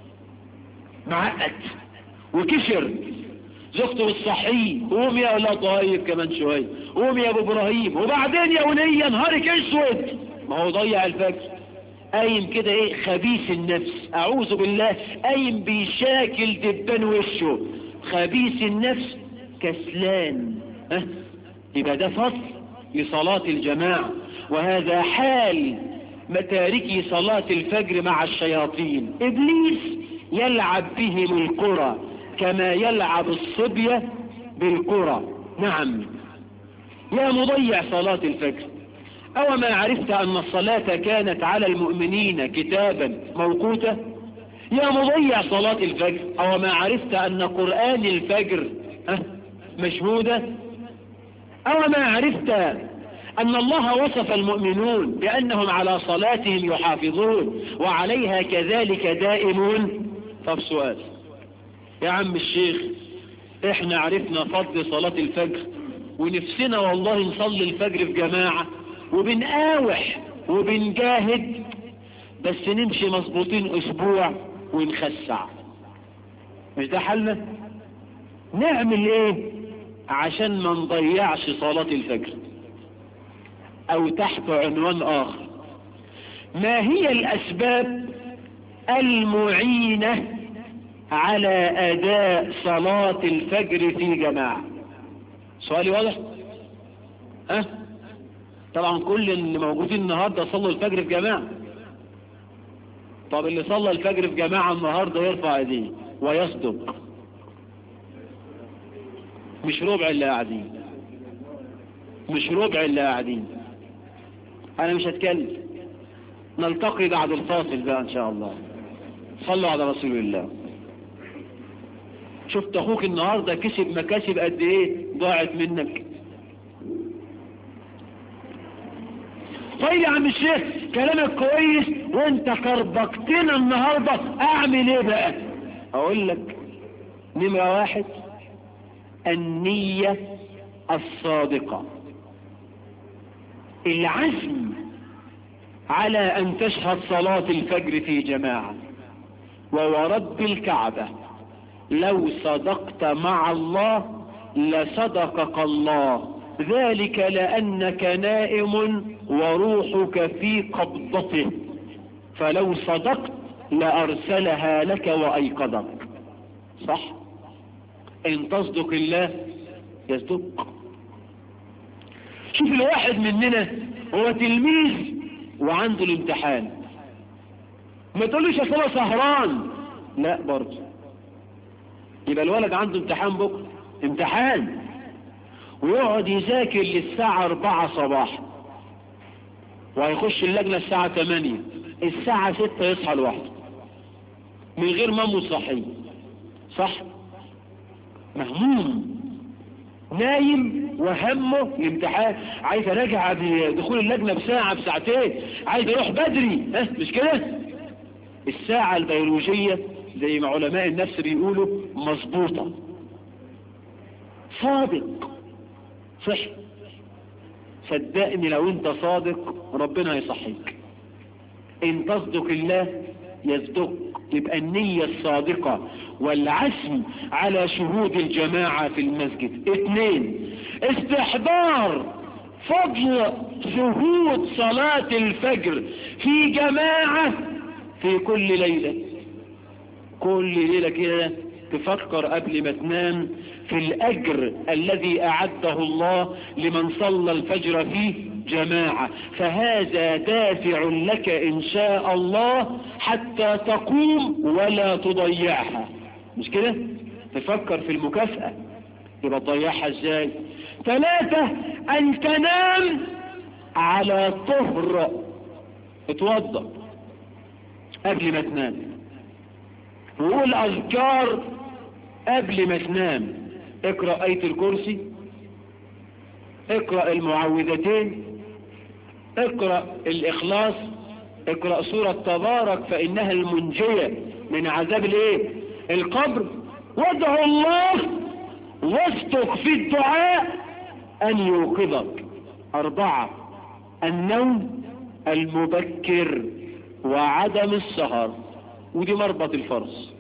معقد وكشر، زوجته بالصحي، قوم يا ولا طيب كمان شوية، قوم يا ابو ابراهيم، وبعدين يا ولية نهارك اسود، ما هو ضيع الفجر. قايم كده ايه خبيث النفس، اعوذ بالله، قايم بيشاكل دبان وشه، خبيث النفس كسلان. ها يبقى ده فصل لصلاة الجماعة، وهذا حال متاركي صلاة الفجر مع الشياطين. ابليس يلعب بهم الكرة كما يلعب الصبية بالكرة. نعم يا مضيع صلاة الفجر، أو ما عرفت أن الصلاة كانت على المؤمنين كتابا موقوتا؟ يا مضيع صلاة الفجر، أو ما عرفت أن قرآن الفجر مشهودة؟ أو ما عرفت أن الله وصف المؤمنون بأنهم على صلاتهم يحافظون وعليها كذلك دائمون؟ طب سؤال يا عم الشيخ، احنا عرفنا فضل صلاة الفجر ونفسنا والله نصلي الفجر في جماعة وبنقاوح وبنجاهد، بس نمشي مظبوطين اسبوع ونخسع، مش ده حالنا؟ نعمل ايه عشان ما نضيعش صلاة الفجر؟ او تحت عنوان اخر، ما هي الاسباب المعينة على اداء صلاة الفجر في جماعة؟ سؤالي واضح؟ ها أه؟ طبعا كل اللي موجودين النهاردة صلوا الفجر في جماعة. طب اللي صلى الفجر في جماعة النهاردة يرفع ايديه ويصدق. مش ربع اللي قاعدين، مش ربع اللي قاعدين. انا مش هتكلم، نلتقي بعد الفاصل بقى ان شاء الله. صلوا على رسول الله. شفت اخوك النهاردة كسب مكاسب قد ايه ضاعت منك. طيب يا عم الشيخ كلامك كويس وانت كربكتنا النهاردة، اعمل ايه بقى؟ اقول لك نمرة واحد النية الصادقة، العزم على ان تشهد صلاة الفجر في جماعة. وورب الكعبة لو صدقت مع الله لصدقك الله، ذلك لأنك نائم وروحك في قبضته، فلو صدقت لأرسلها لك وأيقظك. صح؟ إن تصدق الله يصدق. شوف الواحد مننا هو تلميذ وعنده الامتحان، ما تقوليش اصل انا سهران، لا برضه يبقى الولد عنده امتحان بكره، امتحان، ويقعد يذاكر للساعة أربعة صباحا وهيخش اللجنة الساعة ثمانية، الساعة ستة يصحى لوحده من غير ما مصحي. صح؟ مهموم نايم وهمه الامتحان، عايز اراجع بدخول اللجنة بساعة بساعتين، عايز اروح بدري، ها مش كده؟ الساعة البيولوجية زي ما علماء النفس بيقولوا مظبوطة. صادق، صح، صدقني لو انت صادق ربنا يصحيك. ان تصدق الله يصدق. يبقى النية الصادقة والعزم على شهود الجماعة في المسجد. اثنين، استحضار فضل شهود صلاة الفجر في جماعة في كل ليلة. كل ليلة كده تفكر قبل ما تنام في الأجر الذي أعده الله لمن صلى الفجر في جماعة، فهذا دافع لك إن شاء الله حتى تقوم ولا تضيعها. مش كده؟ تفكر في المكافأة، يبقى تضيعها ازاي؟ ثلاثة، أن تنام على طهر اتوضى قبل ما تنام، وقول اذكار قبل ما تنام. اقرأ آية الكرسي، اقرأ المعوذتين، اقرأ الاخلاص، اقرأ سورة تبارك فإنها المنجية من عذاب الايه القبر، وادعو الله واصدق في الدعاء ان يوقظك. اربعة، النوم المبكر وعدم السهر، ودي مربط الفرس.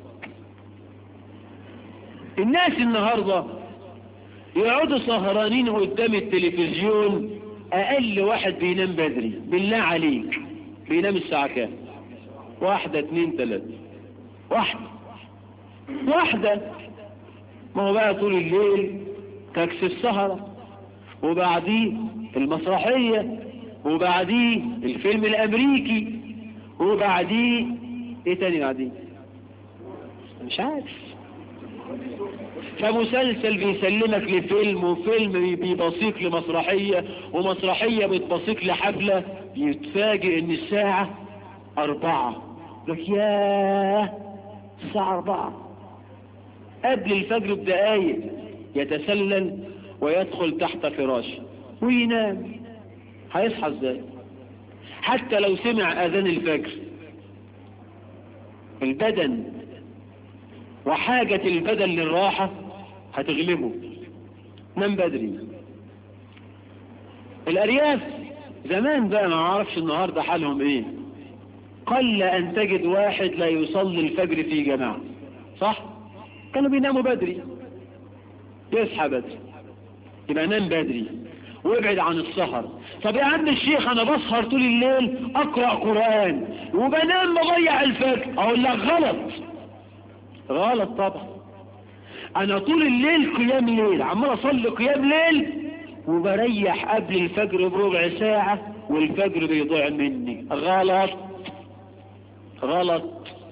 الناس النهاردة يقعدوا سهرانين قدام التلفزيون، اقل واحد بينام بدري بالله عليك بينام الساعة كام؟ واحدة اتنين تلاتة، واحدة واحدة. ما هو بقى طول الليل تاكسي السهرة، وبعديه المسرحية، وبعديه الفيلم الامريكي، وبعديه ايه تاني بعديه مش عارف، فمسلسل بيسلمك لفيلم، وفيلم بيبصيك لمسرحية، ومسرحية بتبصيك لحفلة، يتفاجئ ان الساعة اربعة. لك ياه الساعة اربعة، قبل الفجر بدقايق يتسلل ويدخل تحت فراشه وينام. هيصحى ازاي؟ حتى لو سمع اذان الفجر، البدن وحاجة البدن للراحة هتغلبه. نام بدري. الارياف زمان بقى ما عارفش النهاردة حالهم ايه، قل ان تجد واحد لا يصلي الفجر في جماعة، صح؟ كانوا بيناموا بدري، يصحى بدري، يبقى نام بدري وابعد عن السهر. طب يا عم الشيخ انا بسهر طول الليل اقرأ قرآن وبنام بضيع الفجر، اقول لك غلط غلط طبعا. انا طول الليل قيام ليل، عمال اصلي قيام ليل وبريح قبل الفجر بربع ساعة والفجر بيضيع مني، غلط غلط.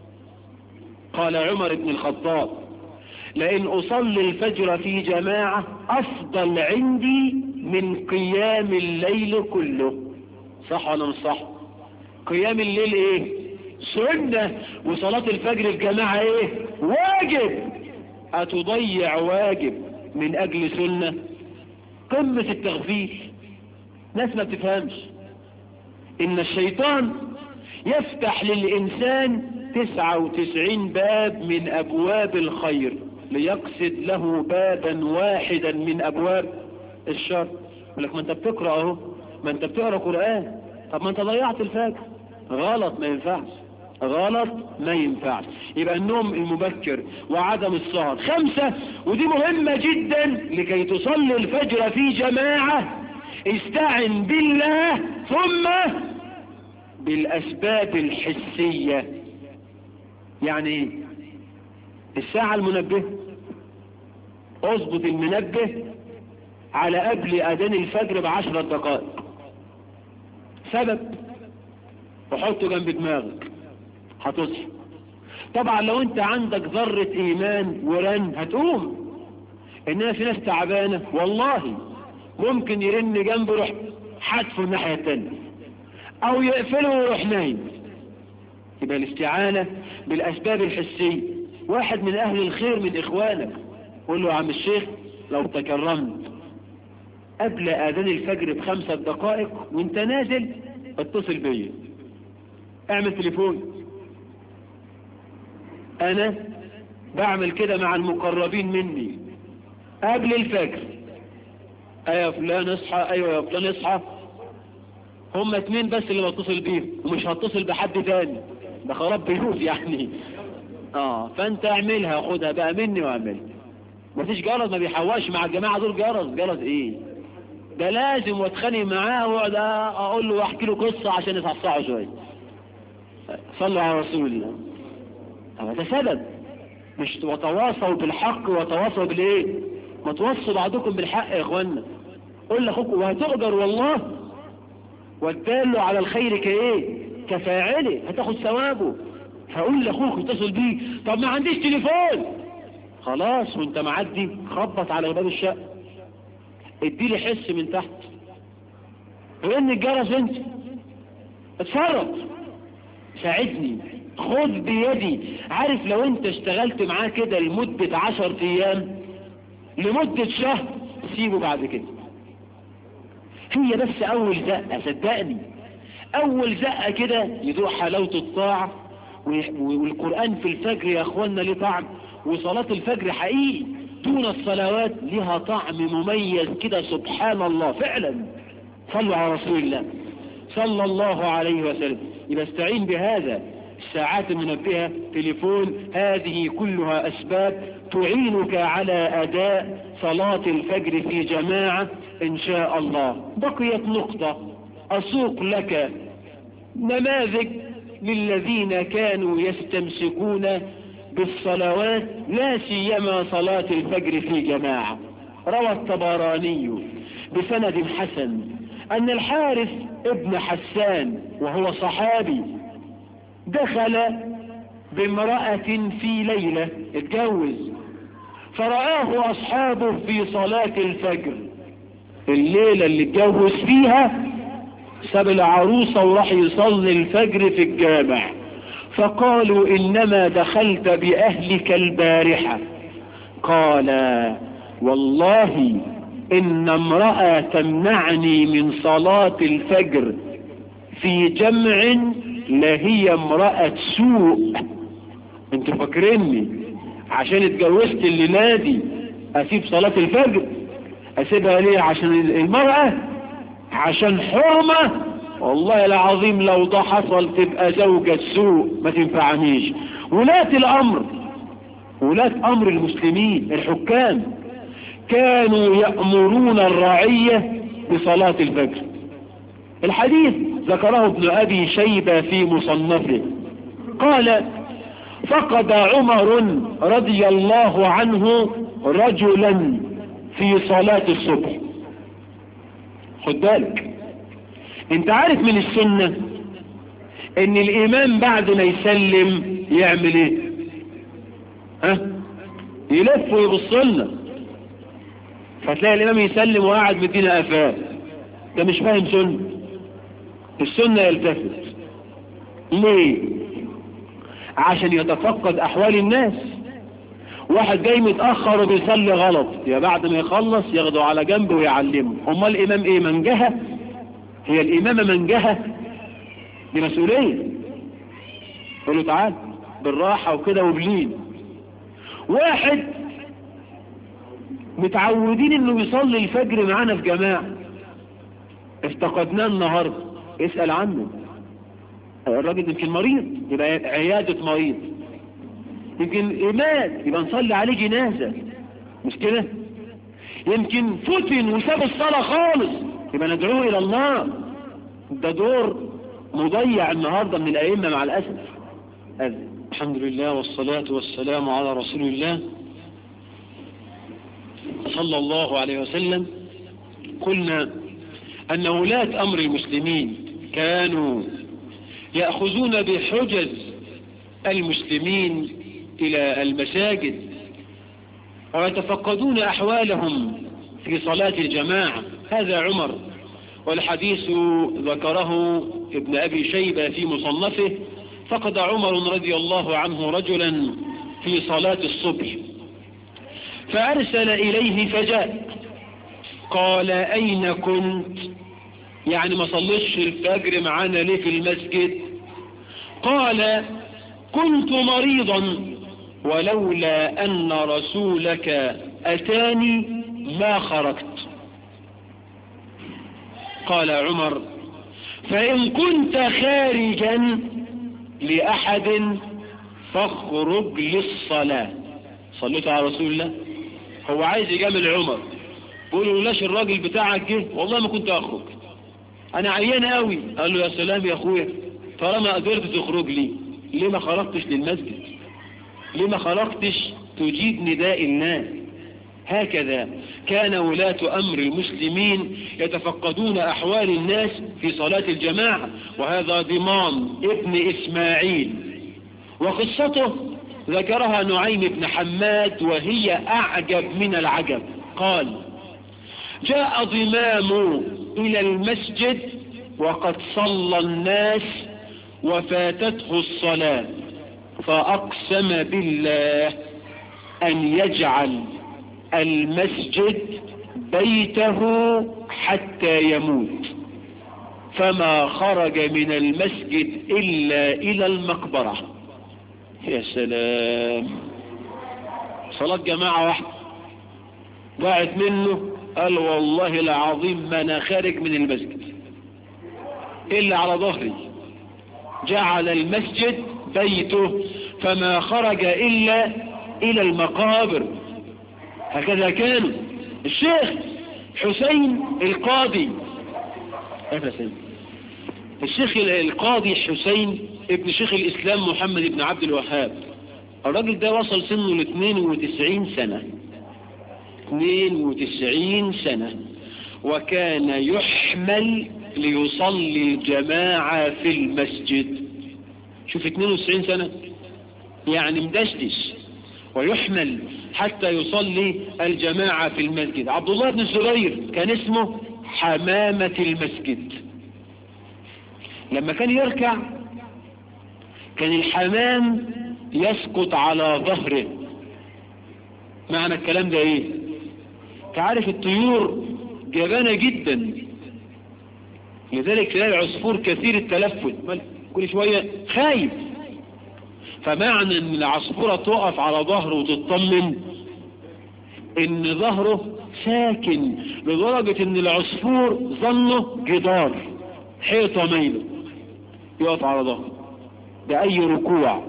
قال عمر بن الخطاب لئن اصلي الفجر في جماعة افضل عندي من قيام الليل كله. صح ولا مش صح؟ قيام الليل ايه؟ سنة، وصلاة الفجر في جماعة ايه؟ واجب. هتضيع واجب من اجل سنة؟ قمة التغفيل. ناس ما بتفهمش ان الشيطان يفتح للانسان تسعة وتسعين باب من ابواب الخير ليقصد له بابا واحدا من ابواب الشر. يقول لك ما انت بتقرأ اهو، ما انت بتقرأ قرآن، طب ما انت ضيعت الفجر. غلط، ما ينفعش، غلط ما ينفعش. يبقى النوم المبكر وعدم السهر. خمسة، ودي مهمة جدا، لكي تصلي الفجر في جماعة استعن بالله ثم بالاسباب الحسية. يعني ايه؟ الساعة المنبه، اضبط المنبه على قبل اذان الفجر بعشرة دقائق، سبب، وحطه جنب دماغك هتصحى. طبعا لو انت عندك ذرة ايمان ورن هتقوم، انما في ناس تعبانة والله ممكن يرن جنبه يروح حدفه الناحية التانية او يقفله ويروح نايم. يبقى الاستعانة بالاسباب الحسية. واحد من اهل الخير من اخوانك قول له يا عم الشيخ لو تكرمت قبل اذان الفجر بخمسة دقائق وانت نازل اتصل بيا، اعمل تليفون. انا بعمل كده مع المقربين مني قبل الفجر. ايوه يا فلان اصحى، ايوه يا فلان اصحى. هم اتنين بس اللي بتصل بيهم ومش هتصل بحد تاني، ده خراب بيوت يعني. اه فانت اعملها، خدها بقى مني واعملها. مفيش جرس، ما بيحواش مع الجماعة دول. جرس جرس ايه ده؟ لازم واتخانق معاه واقعد اقول له واحكي له قصة عشان يصحصحه شوية. صلوا على رسول الله. طب ده سبب، مش وتواصوا بالحق وتواصوا بالايه؟ ما توصوا بعضكم بالحق يا اخوانا. قول لاخوك وهتؤجر والله، والدال على الخير كايه؟ كفاعله، هتاخد ثوابه. فقول لاخوك اتصل بيه. طب ما عنديش تليفون، خلاص وانت معدي خبط على باب الشقه، اديلي حس من تحت. وإن الجرس انت اتصرف، ساعدني، خذ بيدي. عارف لو انت اشتغلت معاه كده لمدة عشر ايام، لمدة شهر، سيبه بعد كده. هي بس اول زقة، صدقني اول زقة كده يدوق حلاوة الطاعة. والقرآن في الفجر يا اخوانا ليه طعم، وصلاة الفجر حقيقي دون الصلوات لها طعم مميز كده، سبحان الله فعلا. صلوا على رسول الله صلى الله عليه وسلم. يبقى استعين بهذا، الساعات المنبهة، تليفون، هذه كلها أسباب تعينك على أداء صلاة الفجر في جماعة إن شاء الله. بقيت نقطة أسوق لك نماذج للذين كانوا يستمسكون بالصلوات، لا سيما صلاة الفجر في جماعة. روى الطبراني بسند حسن أن الحارث ابن حسان وهو صحابي دخل بامرأة في ليلة، اتجوز، فرآه أصحابه في صلاة الفجر. الليلة اللي اتجوز فيها ساب العروسة وراح يصلي الفجر في الجامع، فقالوا إنما دخلت بأهلك البارحة. قال والله إن امرأة تمنعني من صلاة الفجر في جمع لهي امرأة سوء. انتوا فاكريني عشان اتجوزت الليلة دي اسيب صلاة الفجر؟ اسيبها ليه؟ عشان المرأة؟ عشان حرمة؟ والله العظيم لو ده حصل تبقى زوجة سوء، ما تنفعنيش. ولاة الامر، ولاة امر المسلمين الحكام كانوا يأمرون الرعية بصلاة الفجر. الحديث ذكره ابن أبي شيبة في مصنفه، قال فقد عمر رضي الله عنه رجلا في صلاة الصبح. خد بالك، انت عارف من السنة ان الامام بعد ما يسلم يعمل ايه؟ ها؟ يلف ويبص لنا، فتلاقي الامام يسلم وقاعد مدينا قفاه. ده مش فاهم سنة. السنة يلتفت ليه؟ عشان يتفقد احوال الناس. واحد جاي متأخر وبيصلي غلط، يا بعد ما يخلص ياخده على جنب ويعلمه. امال الامام ايه؟ منجهة؟ هي الامامة منجهة؟ دي مسؤولية. قل له تعال بالراحة وكده وبلين. واحد متعودين انه يصلي الفجر معانا في جماعة، افتقدناه النهاردة، اسأل عنه. الراجل يمكن مريض، يبقى عيادة مريض، يمكن مات، يبقى نصلي عليه جنازة، مش كده؟ يمكن فتن وساب الصلاة خالص، يبقى ندعوه الى الله. ده دور مضيع النهاردة من الائمة مع الاسف. الحمد لله والصلاة والسلام على رسول الله صلى الله عليه وسلم. قلنا أن ولاة أمر المسلمين كانوا يأخذون بحجز المسلمين إلى المساجد ويتفقدون أحوالهم في صلاة الجماعة. هذا عمر، والحديث ذكره ابن أبي شيبة في مصنفه. فقد عمر رضي الله عنه رجلا في صلاة الصبح فأرسل إليه فجاء، قال أين كنت؟ يعني ما صليش الفجر معنا ليه في المسجد؟ قال كنت مريضا ولولا أن رسولك أتاني ما خرجت. قال عمر فإن كنت خارجا لأحد فاخرج للصلاة. صليت على رسول الله. هو عايز يجامل عمر، بيقول لاش الراجل بتاعك جه، والله ما كنت اخرج، انا عيان قوي. قال له يا سلام يا اخويا، طالما قدرت تخرج لي ليه ما خرجتش للمسجد؟ ليه ما خرجتش تجيب نداء الناس؟ هكذا كان ولاة امر المسلمين يتفقدون احوال الناس في صلاة الجماعة. وهذا ضمان ابن اسماعيل، وقصته ذكرها نعيم بن حماد وهي أعجب من العجب. قال جاء ضمام إلى المسجد وقد صلى الناس وفاتته الصلاة، فأقسم بالله أن يجعل المسجد بيته حتى يموت، فما خرج من المسجد إلا إلى المقبرة. يا سلام، صلاة جماعة واحدة ضاعت منه، قال والله العظيم ما أنا خارج من المسجد إلا على ظهري. جعل المسجد بيته فما خرج إلا إلى المقابر. هكذا كانوا. الشيخ حسين القاضي الشيخ القاضي حسين ابن شيخ الإسلام محمد بن عبد الوهاب، الراجل ده وصل سنه ل اثنين وتسعين سنة اثنين وتسعين سنة، وكان يحمل ليصلي الجماعة في المسجد. شوف اثنين وتسعين سنة يعني مدشدش، ويحمل حتى يصلي الجماعة في المسجد. عبد الله بن الزبير كان اسمه حمامة المسجد. لما كان يركع كان الحمام يسقط على ظهره. معنى الكلام ده ايه؟ تعرف الطيور جبانة جدا، لذلك تلاقي العصفور كثير التلفت كل شوية خايف، فمعنى ان العصفورة تقف على ظهره وتطمن ان ظهره ساكن، لدرجة ان العصفور ظنه جدار حيطة ميله يقف على ظهره بأي ركوع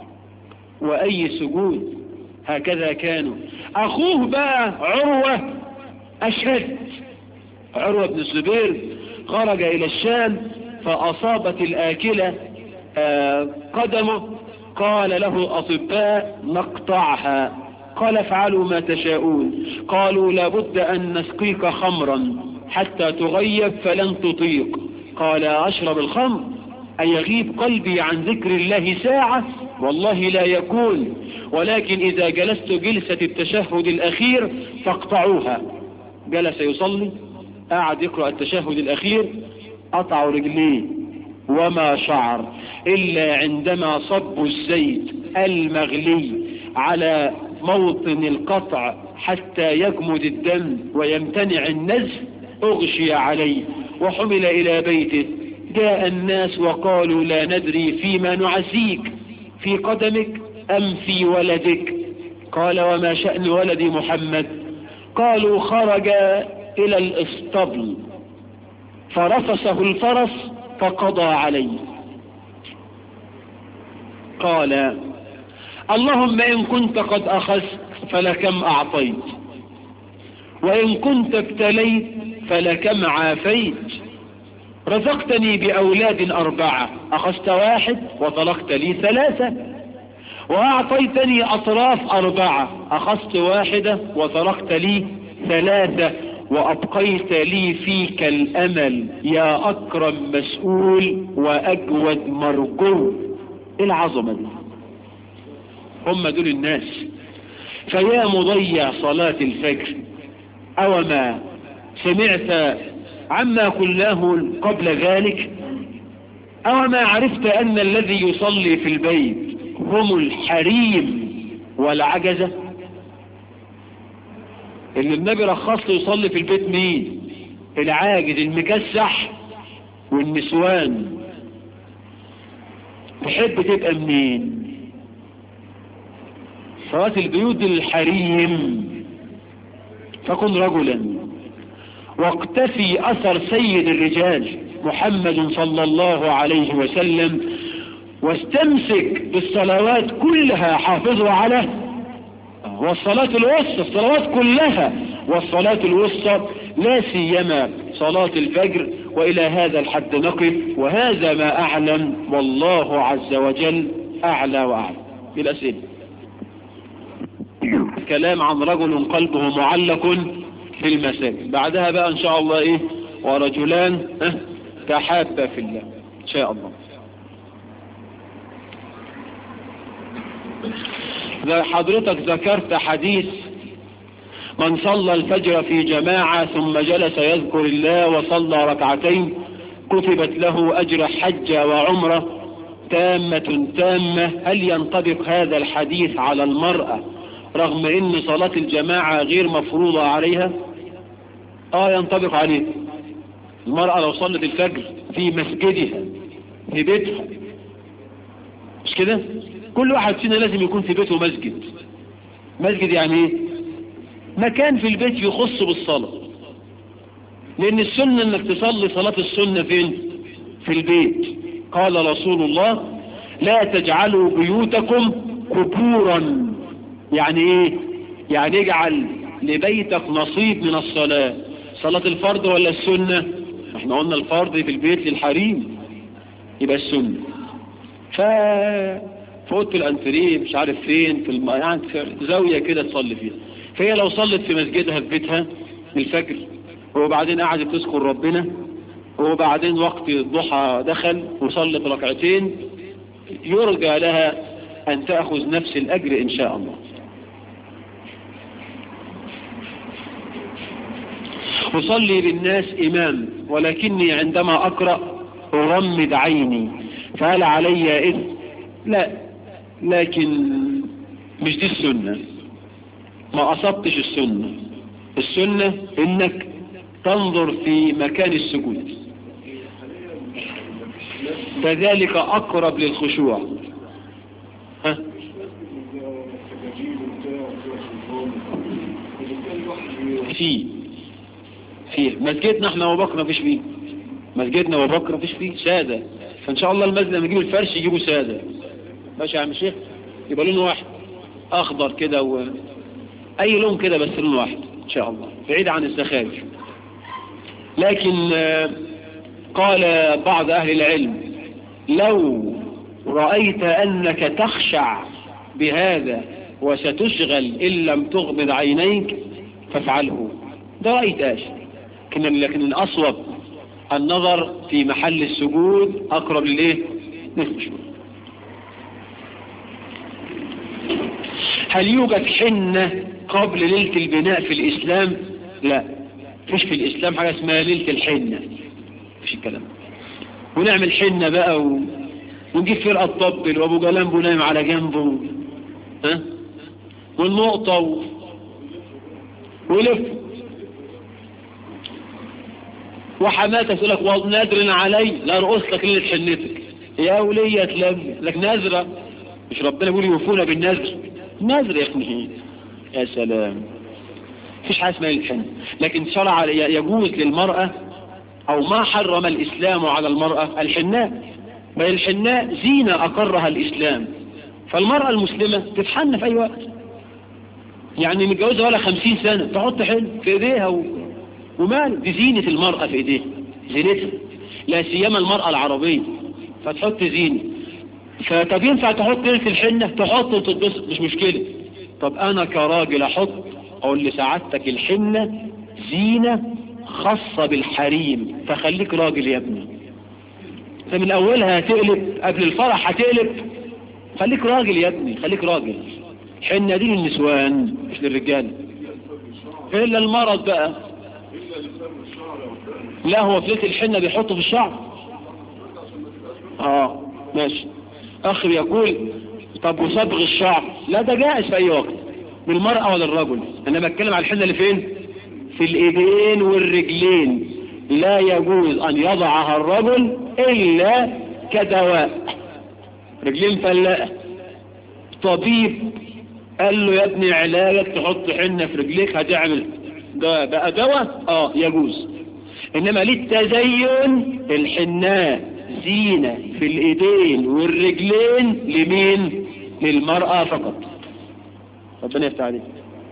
وأي سجود. هكذا كانوا. أخوه بقى عروة أشهد. عروة بن الزبير خرج إلى الشام فأصابت الآكلة قدمه، قال له أطباء نقطعها، قال افعلوا ما تشاءون. قالوا لابد أن نسقيك خمرا حتى تغيب فلن تطيق. قال أشرب الخمر أيغيب قلبي عن ذكر الله ساعة؟ والله لا يكون، ولكن إذا جلست جلسة التشهد الأخير فاقطعوها. جلس يصلي، قاعد يقرأ التشهد الأخير، قطعوا رجليه وما شعر إلا عندما صبوا الزيت المغلي على موطن القطع حتى يجمد الدم ويمتنع النزف أغشي عليه وحمل إلى بيته. جاء الناس وقالوا لا ندري فيما نعزيك، في قدمك أم في ولدك؟ قال وما شأن ولد محمد؟ قالوا خرج إلى الاسطبل فرفسه الفرس فقضى عليه. قال اللهم إن كنت قد أخذت فلكم أعطيت، وإن كنت ابتليت فلكم عافيت. رزقتني بأولاد أربعة، أخذت واحد وطلقت لي ثلاثة، وأعطيتني أطراف أربعة، أخذت واحدة وطلقت لي ثلاثة، وأبقيت لي فيك الأمل يا أكرم مسؤول وأجود مرجو. العظمة دي هم دول الناس. فيا مضيع صلاة الفجر، أوما سمعت عما قلناه قبل ذلك؟ أوما عرفت أن الذي يصلي في البيت هم الحريم والعجزة؟ اللي النبي رخص له يصلي في البيت مين؟ العاجز المكسح والنسوان. تحب تبقى منين؟ صلاة البيوت الحريم. فكن رجلا واقتفي أثر سيد الرجال محمد صلى الله عليه وسلم، واستمسك بالصلوات كلها، حافظوا على والصلاة الوسطى، الصلوات كلها والصلاة الوسطى، لا سيما صلاة الفجر. وإلى هذا الحد نقف، وهذا ما أعلم، والله عز وجل أعلى وأعلم. بالأسئلة كلام عن رجل قلبه معلق في المساجد، بعدها بقى إن شاء الله إيه؟ ورجلان تحابا في الله إن شاء الله. حضرتك ذكرت حديث من صلى الفجر في جماعة ثم جلس يذكر الله وصلى ركعتين كتبت له أجر حجة وعمرة تامة تامة. هل ينطبق هذا الحديث على المرأة رغم ان صلاة الجماعة غير مفروضة عليها؟ اه ينطبق عليه. المرأة لو صلت الفجر في مسجدها في بيتها، مش كده؟ كل واحد فينا لازم يكون في بيته مسجد. مسجد يعني ايه؟ مكان في البيت يخص بالصلاة، لان السنة انك تصلي صلاة السنة فين؟ في البيت. قال رسول الله لا تجعلوا بيوتكم قبورا. يعني ايه؟ يعني اجعل لبيتك نصيب من الصلاة. صلاة الفرض ولا السنة؟ احنا قلنا الفرض في البيت للحريم، يبقى السنة. ف فوت الانتريه مش عارف فين في الم... يعني في زاوية كده تصلي فيها. فهي لو صلت في مسجدها في بيتها الفجر وبعدين قعدت تذكر ربنا وبعدين وقت الضحى دخل وصلت ركعتين يرجى لها أن تأخذ نفس الأجر إن شاء الله. أصلي بالناس إمام ولكني عندما أقرأ أغمض عيني، فهل علي إثم؟ لا، لكن مش دي السنة، ما أصبتش السنة. السنة إنك تنظر في مكان السجود، فذلك أقرب للخشوع. ها؟ في في مسجدنا احنا ابو بكر مفيش فيه، مسجدنا ابو بكر مفيش فيه ساده، فان شاء الله المسجد لما يجيبوا الفرش يجيبوا ساده. ماشي يا عم الشيخ؟ يبقى لون واحد اخضر كده و... اي لون كده بس لون واحد ان شاء الله بعيد عن الزخارف. لكن قال بعض اهل العلم لو رأيت انك تخشع بهذا وستشغل ان لم تغمض عينيك فافعله. ده رأي تاش، لكن الأصوب النظر في محل السجود أقرب للإيه؟ للخشوع. هل يوجد حنة قبل ليلة البناء في الإسلام؟ لا، فيش في الإسلام حاجة اسمها ليلة الحنة، فيش الكلام. ونعمل حنة بقى و... ونجيب فرقة طبل وأبو جلامبو نايم على جنبه، ها؟ والنقطة و... ولف وحماتك تقول لك ونادر علي لا رؤوس لك ليلة حنتك يا ولية تلم لك نذرة. مش ربنا يقول يوفونا بالنذر؟ نذر يا اخي. يا سلام، فيش حاجة اسمها الحنة. لكن شرع يجوز للمرأة او ما حرم الاسلام على المرأة الحناء، بل الحناء زينة اقرها الاسلام، فالمرأة المسلمة تتحنى في اي وقت. يعني متجوزة ولا خمسين سنة تحط حن في ايديها و... ومال دي زينة المرأة في ايديها، زينتها، لا سيما المرأة العربية فتحط زينة. فطب ينفع تحط ليلة الحنة؟ تحط وتتبسط مش مشكلة. طب انا كراجل احط اقول لسعادتك الحنة زينة خاصة بالحريم، فخليك راجل يا ابني. فمن اولها هتقلب قبل الفرح هتقلب، خليك راجل يا ابني، خليك راجل. حنة دي للنسوان مش للرجال. الا المرض بقى، لا هو في ليلة الحنة بيحطه في الشعر. اه ماشي. اخر يقول طب وصبغ الشعر؟ لا ده جائز في اي وقت بالمرأة ولا الرجل. انا بتكلم على الحنة اللي فين؟ في الايدين والرجلين. لا يجوز ان يضعها الرجل الا كدواء. رجلين فلاقة، طبيب قال له يا ابني علاجك تحط حنة في رجليك هتعمل ده بقى دواء، اه يجوز. انما للتزين الحناء زينة في الايدين والرجلين لمين؟ للمرأة فقط. ربنا يفتح عليك.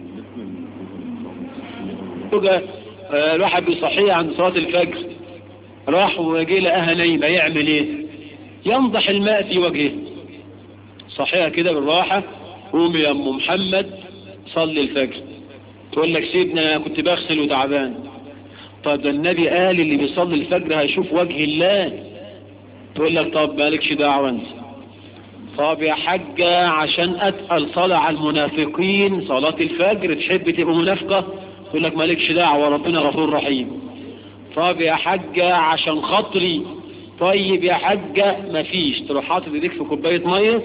الواحد بيصحيها عند صلاة الفجر، راح وجي لقاها نايمة، يعمل ايه؟ ينضح الماء في وجهه، صحيها كده بالراحة، قومي يا ام محمد صلي الفجر. تقول لك سيدنا كنت بغسل وتعبان. طب ده النبي قال اللي بيصلي الفجر هيشوف وجه الله. تقول لك طب مالكش دعوة انت، طب يا حاجة عشان اتقل صلاة على المنافقين صلاة الفجر تحب تبقى منافقة يقول لك مالكش دعوة ربنا غفور رحيم. طب يا حاجة عشان خاطري. طيب يا حاجة مفيش، تروح حاطط ايديك في كوباية مية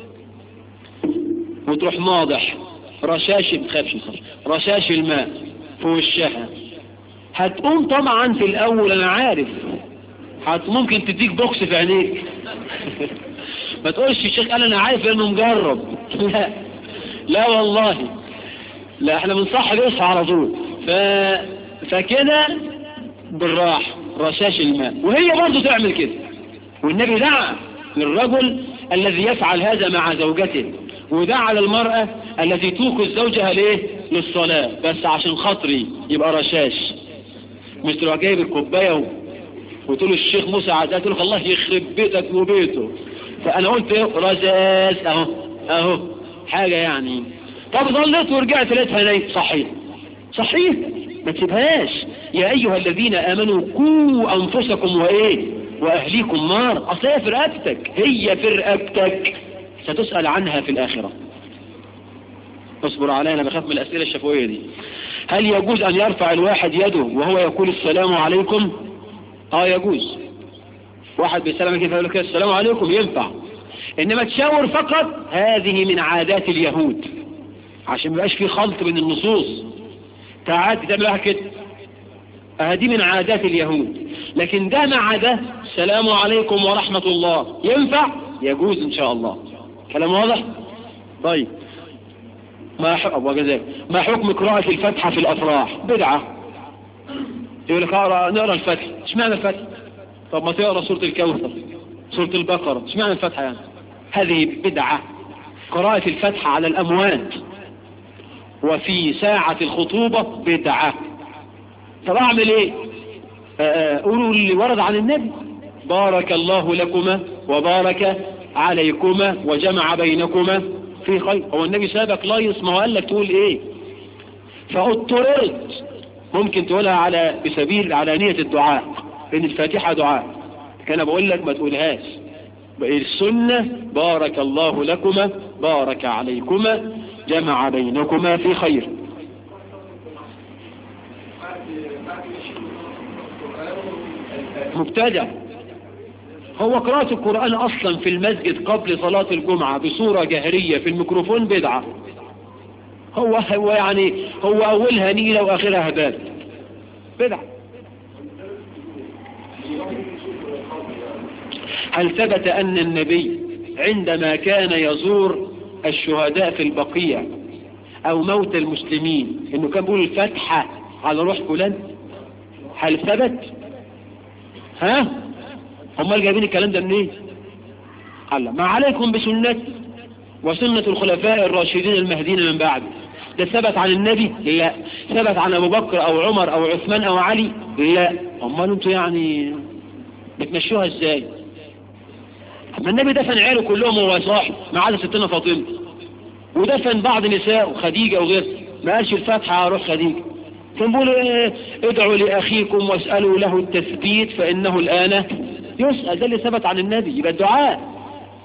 وتروح ماضح رشاش بتخافش رشاش الماء في وشها، هتقوم طبعا في الاول انا عارف هت ممكن تديك بوكس في عينيك ما تقولش الشيخ قال انا عارف انه مجرب لا لا والله لا، احنا بنصح يصحى على طول. ف... فكده بالراحة رشاش الماء، وهي برضو تعمل كده. والنبي دعا للرجل الذي يفعل هذا مع زوجته، ودعا للمرأة التي توقظ زوجها ليه للصلاة، بس عشان خاطري يبقى رشاش، مش تروح جايب الكوباية وتقول الشيخ موسى عداد تقول الله يخرب بيتك وبيته. فانا قلت ايه رشاش اهو اهو حاجة يعني. طب ظلت ورجعت لقيتها نايم، صحيح صحيح ما تسيبهاش. يا ايها الذين امنوا قوا انفسكم وايه واهليكم نار، اصل هي في رقبتك، هي في رقبتك ستسأل عنها في الاخرة. اصبر علينا، انا بخاف من الاسئلة الشفوية دي. هل يجوز ان يرفع الواحد يده وهو يقول السلام عليكم؟ اه يجوز، واحد بيسلم كده يقول لك السلام عليكم ينفع، انما تشاور فقط هذه من عادات اليهود عشان ما يبقاش في خلط بين النصوص. تعاد تعمل واحد كده هذه من عادات اليهود، لكن ده مع ده السلام عليكم ورحمة الله ينفع يجوز ان شاء الله. كلام واضح؟ طيب ما حكم وجزاك ما حكم قراءة الفاتحة في الافراح؟ بدعة. يقول لك اقرا نقرا الفاتحة، اشمعنى الفاتحة؟ طب ما تقرا سورة الكوثر سورة البقرة، اشمعنى الفاتحة يعني؟ هذه بدعة. قراءة الفاتحة على الاموات وفي ساعة الخطوبة بدعة. طب اعمل ايه؟ قولوا اللي ورد عن النبي بارك الله لكما وبارك عليكما وجمع بينكما في خير. هو النبي سابك لا يسمع وقال لك تقول ايه؟ فاضطررت ممكن تقولها على بسبيل على نية الدعاء، لان الفاتحة دعاء، كان بقول لك ما تقولهاش. السنة بارك الله لكما بارك عليكما جمع بينكما في خير. مبتدع. هو قراءة القرآن اصلا في المسجد قبل صلاة الجمعة بصورة جهرية في الميكروفون بدعة. هو هو يعني هو اولها نيلة واخرها هبال، بدعة. هل ثبت ان النبي عندما كان يزور الشهداء في البقيع او موت المسلمين انه كان بيقول الفاتحة على روح فلان؟ هل ثبت؟ ها هم اللي جايبين الكلام ده منين؟ قال ما عليكم بسنتي وسنة الخلفاء الراشدين المهديين من بعد. ده ثبت عن النبي؟ لا. ثبت عن ابو بكر او عمر او عثمان او علي؟ لا. امال انتوا يعني بتمشوها ازاي؟ ما النبي دفن عياله كلهم وهو صاحي ما عدا ستنا فاطمه، ودفن بعض نساء خديجه وغيرها، ما قالش الفاتحه روح خديجه. كان بيقول ايه؟ ادعوا لاخيكم واسالوا له التثبيت فانه الان يسأل. ده اللي ثبت عن النبي، يبقى الدعاء.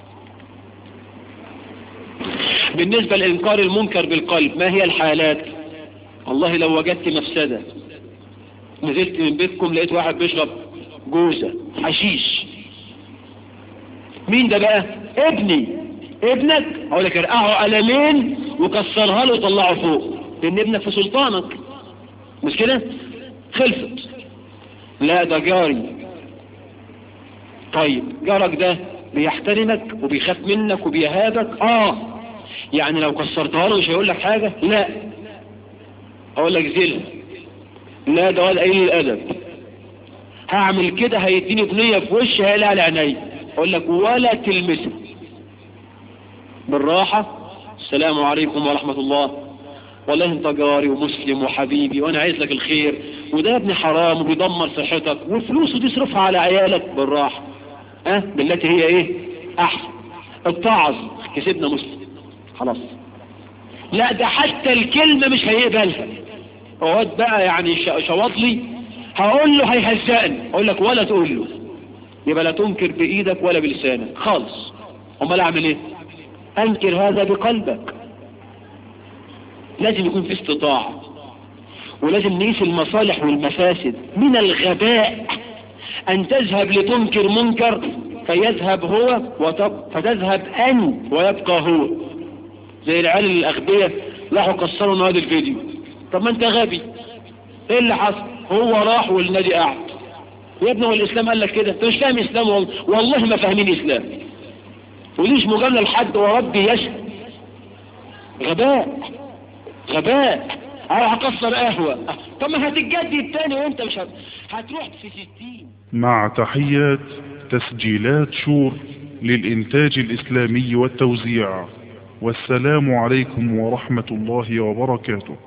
بالنسبة لإنكار المنكر بالقلب، ما هي الحالات؟ والله لو وجدت مفسدة، نزلت من بيتكم لقيت واحد بيشرب جوزة حشيش، مين ده بقى؟ ابني ابنك، اقول لك ارقعه قلمين وكسرها له وطلعه فوق، لان ابنك في سلطانك، مش كده؟ خلفت. لا ده جاري. طيب جارك ده بيحترمك وبيخاف منك وبيهابك؟ اه يعني لو كسرتها له مش هيقول لك حاجة؟ لا. اقول لك زل، لا ده ولا قليل الادب، هعمل كده هيديني بنية في وشي هيقلع على عيني، اقول لك ولا تلمسه، بالراحة، السلام عليكم ورحمة الله، والله انت جاري ومسلم وحبيبي وانا عايز لك الخير، وده ابن حرام وبيدمر صحتك وفلوسه دي صرفها على عيالك، بالراحة اه بالتي هي ايه احسن. اتعظ كسبنا مسلم خلاص. لا ده حتى الكلمة مش هيقبلها، اقعد بقى يعني شواطلي، هقول له هيهزقني، اقول لك ولا تقول له، يبقى لا تنكر بايدك ولا بلسانك خالص. امال اعمل ايه؟ أنكر هذا بقلبك. لازم يكون في استطاعة، ولازم نقيس المصالح والمفاسد. من الغباء أن تذهب لتنكر منكر فيذهب هو وتب... فتذهب أنت ويبقى هو. زي العيال الأغبياء راحوا كسروا هذا الفيديو. طب ما أنت غبي، إيه اللي حصل؟ هو راح والنادي قاعد. يا ابني والإسلام قال لك كده؟ أنت مش فاهم إسلام والله, والله ما فاهمين إسلام. وليش مجاملة لحد وربي يشهد. غباء غباء. اروح اكسر قهوة، طب ما هتتجدد تاني وانت مش هت... هتروح في ستين. مع تحيات تسجيلات شور للإنتاج الإسلامي والتوزيع، والسلام عليكم ورحمة الله وبركاته.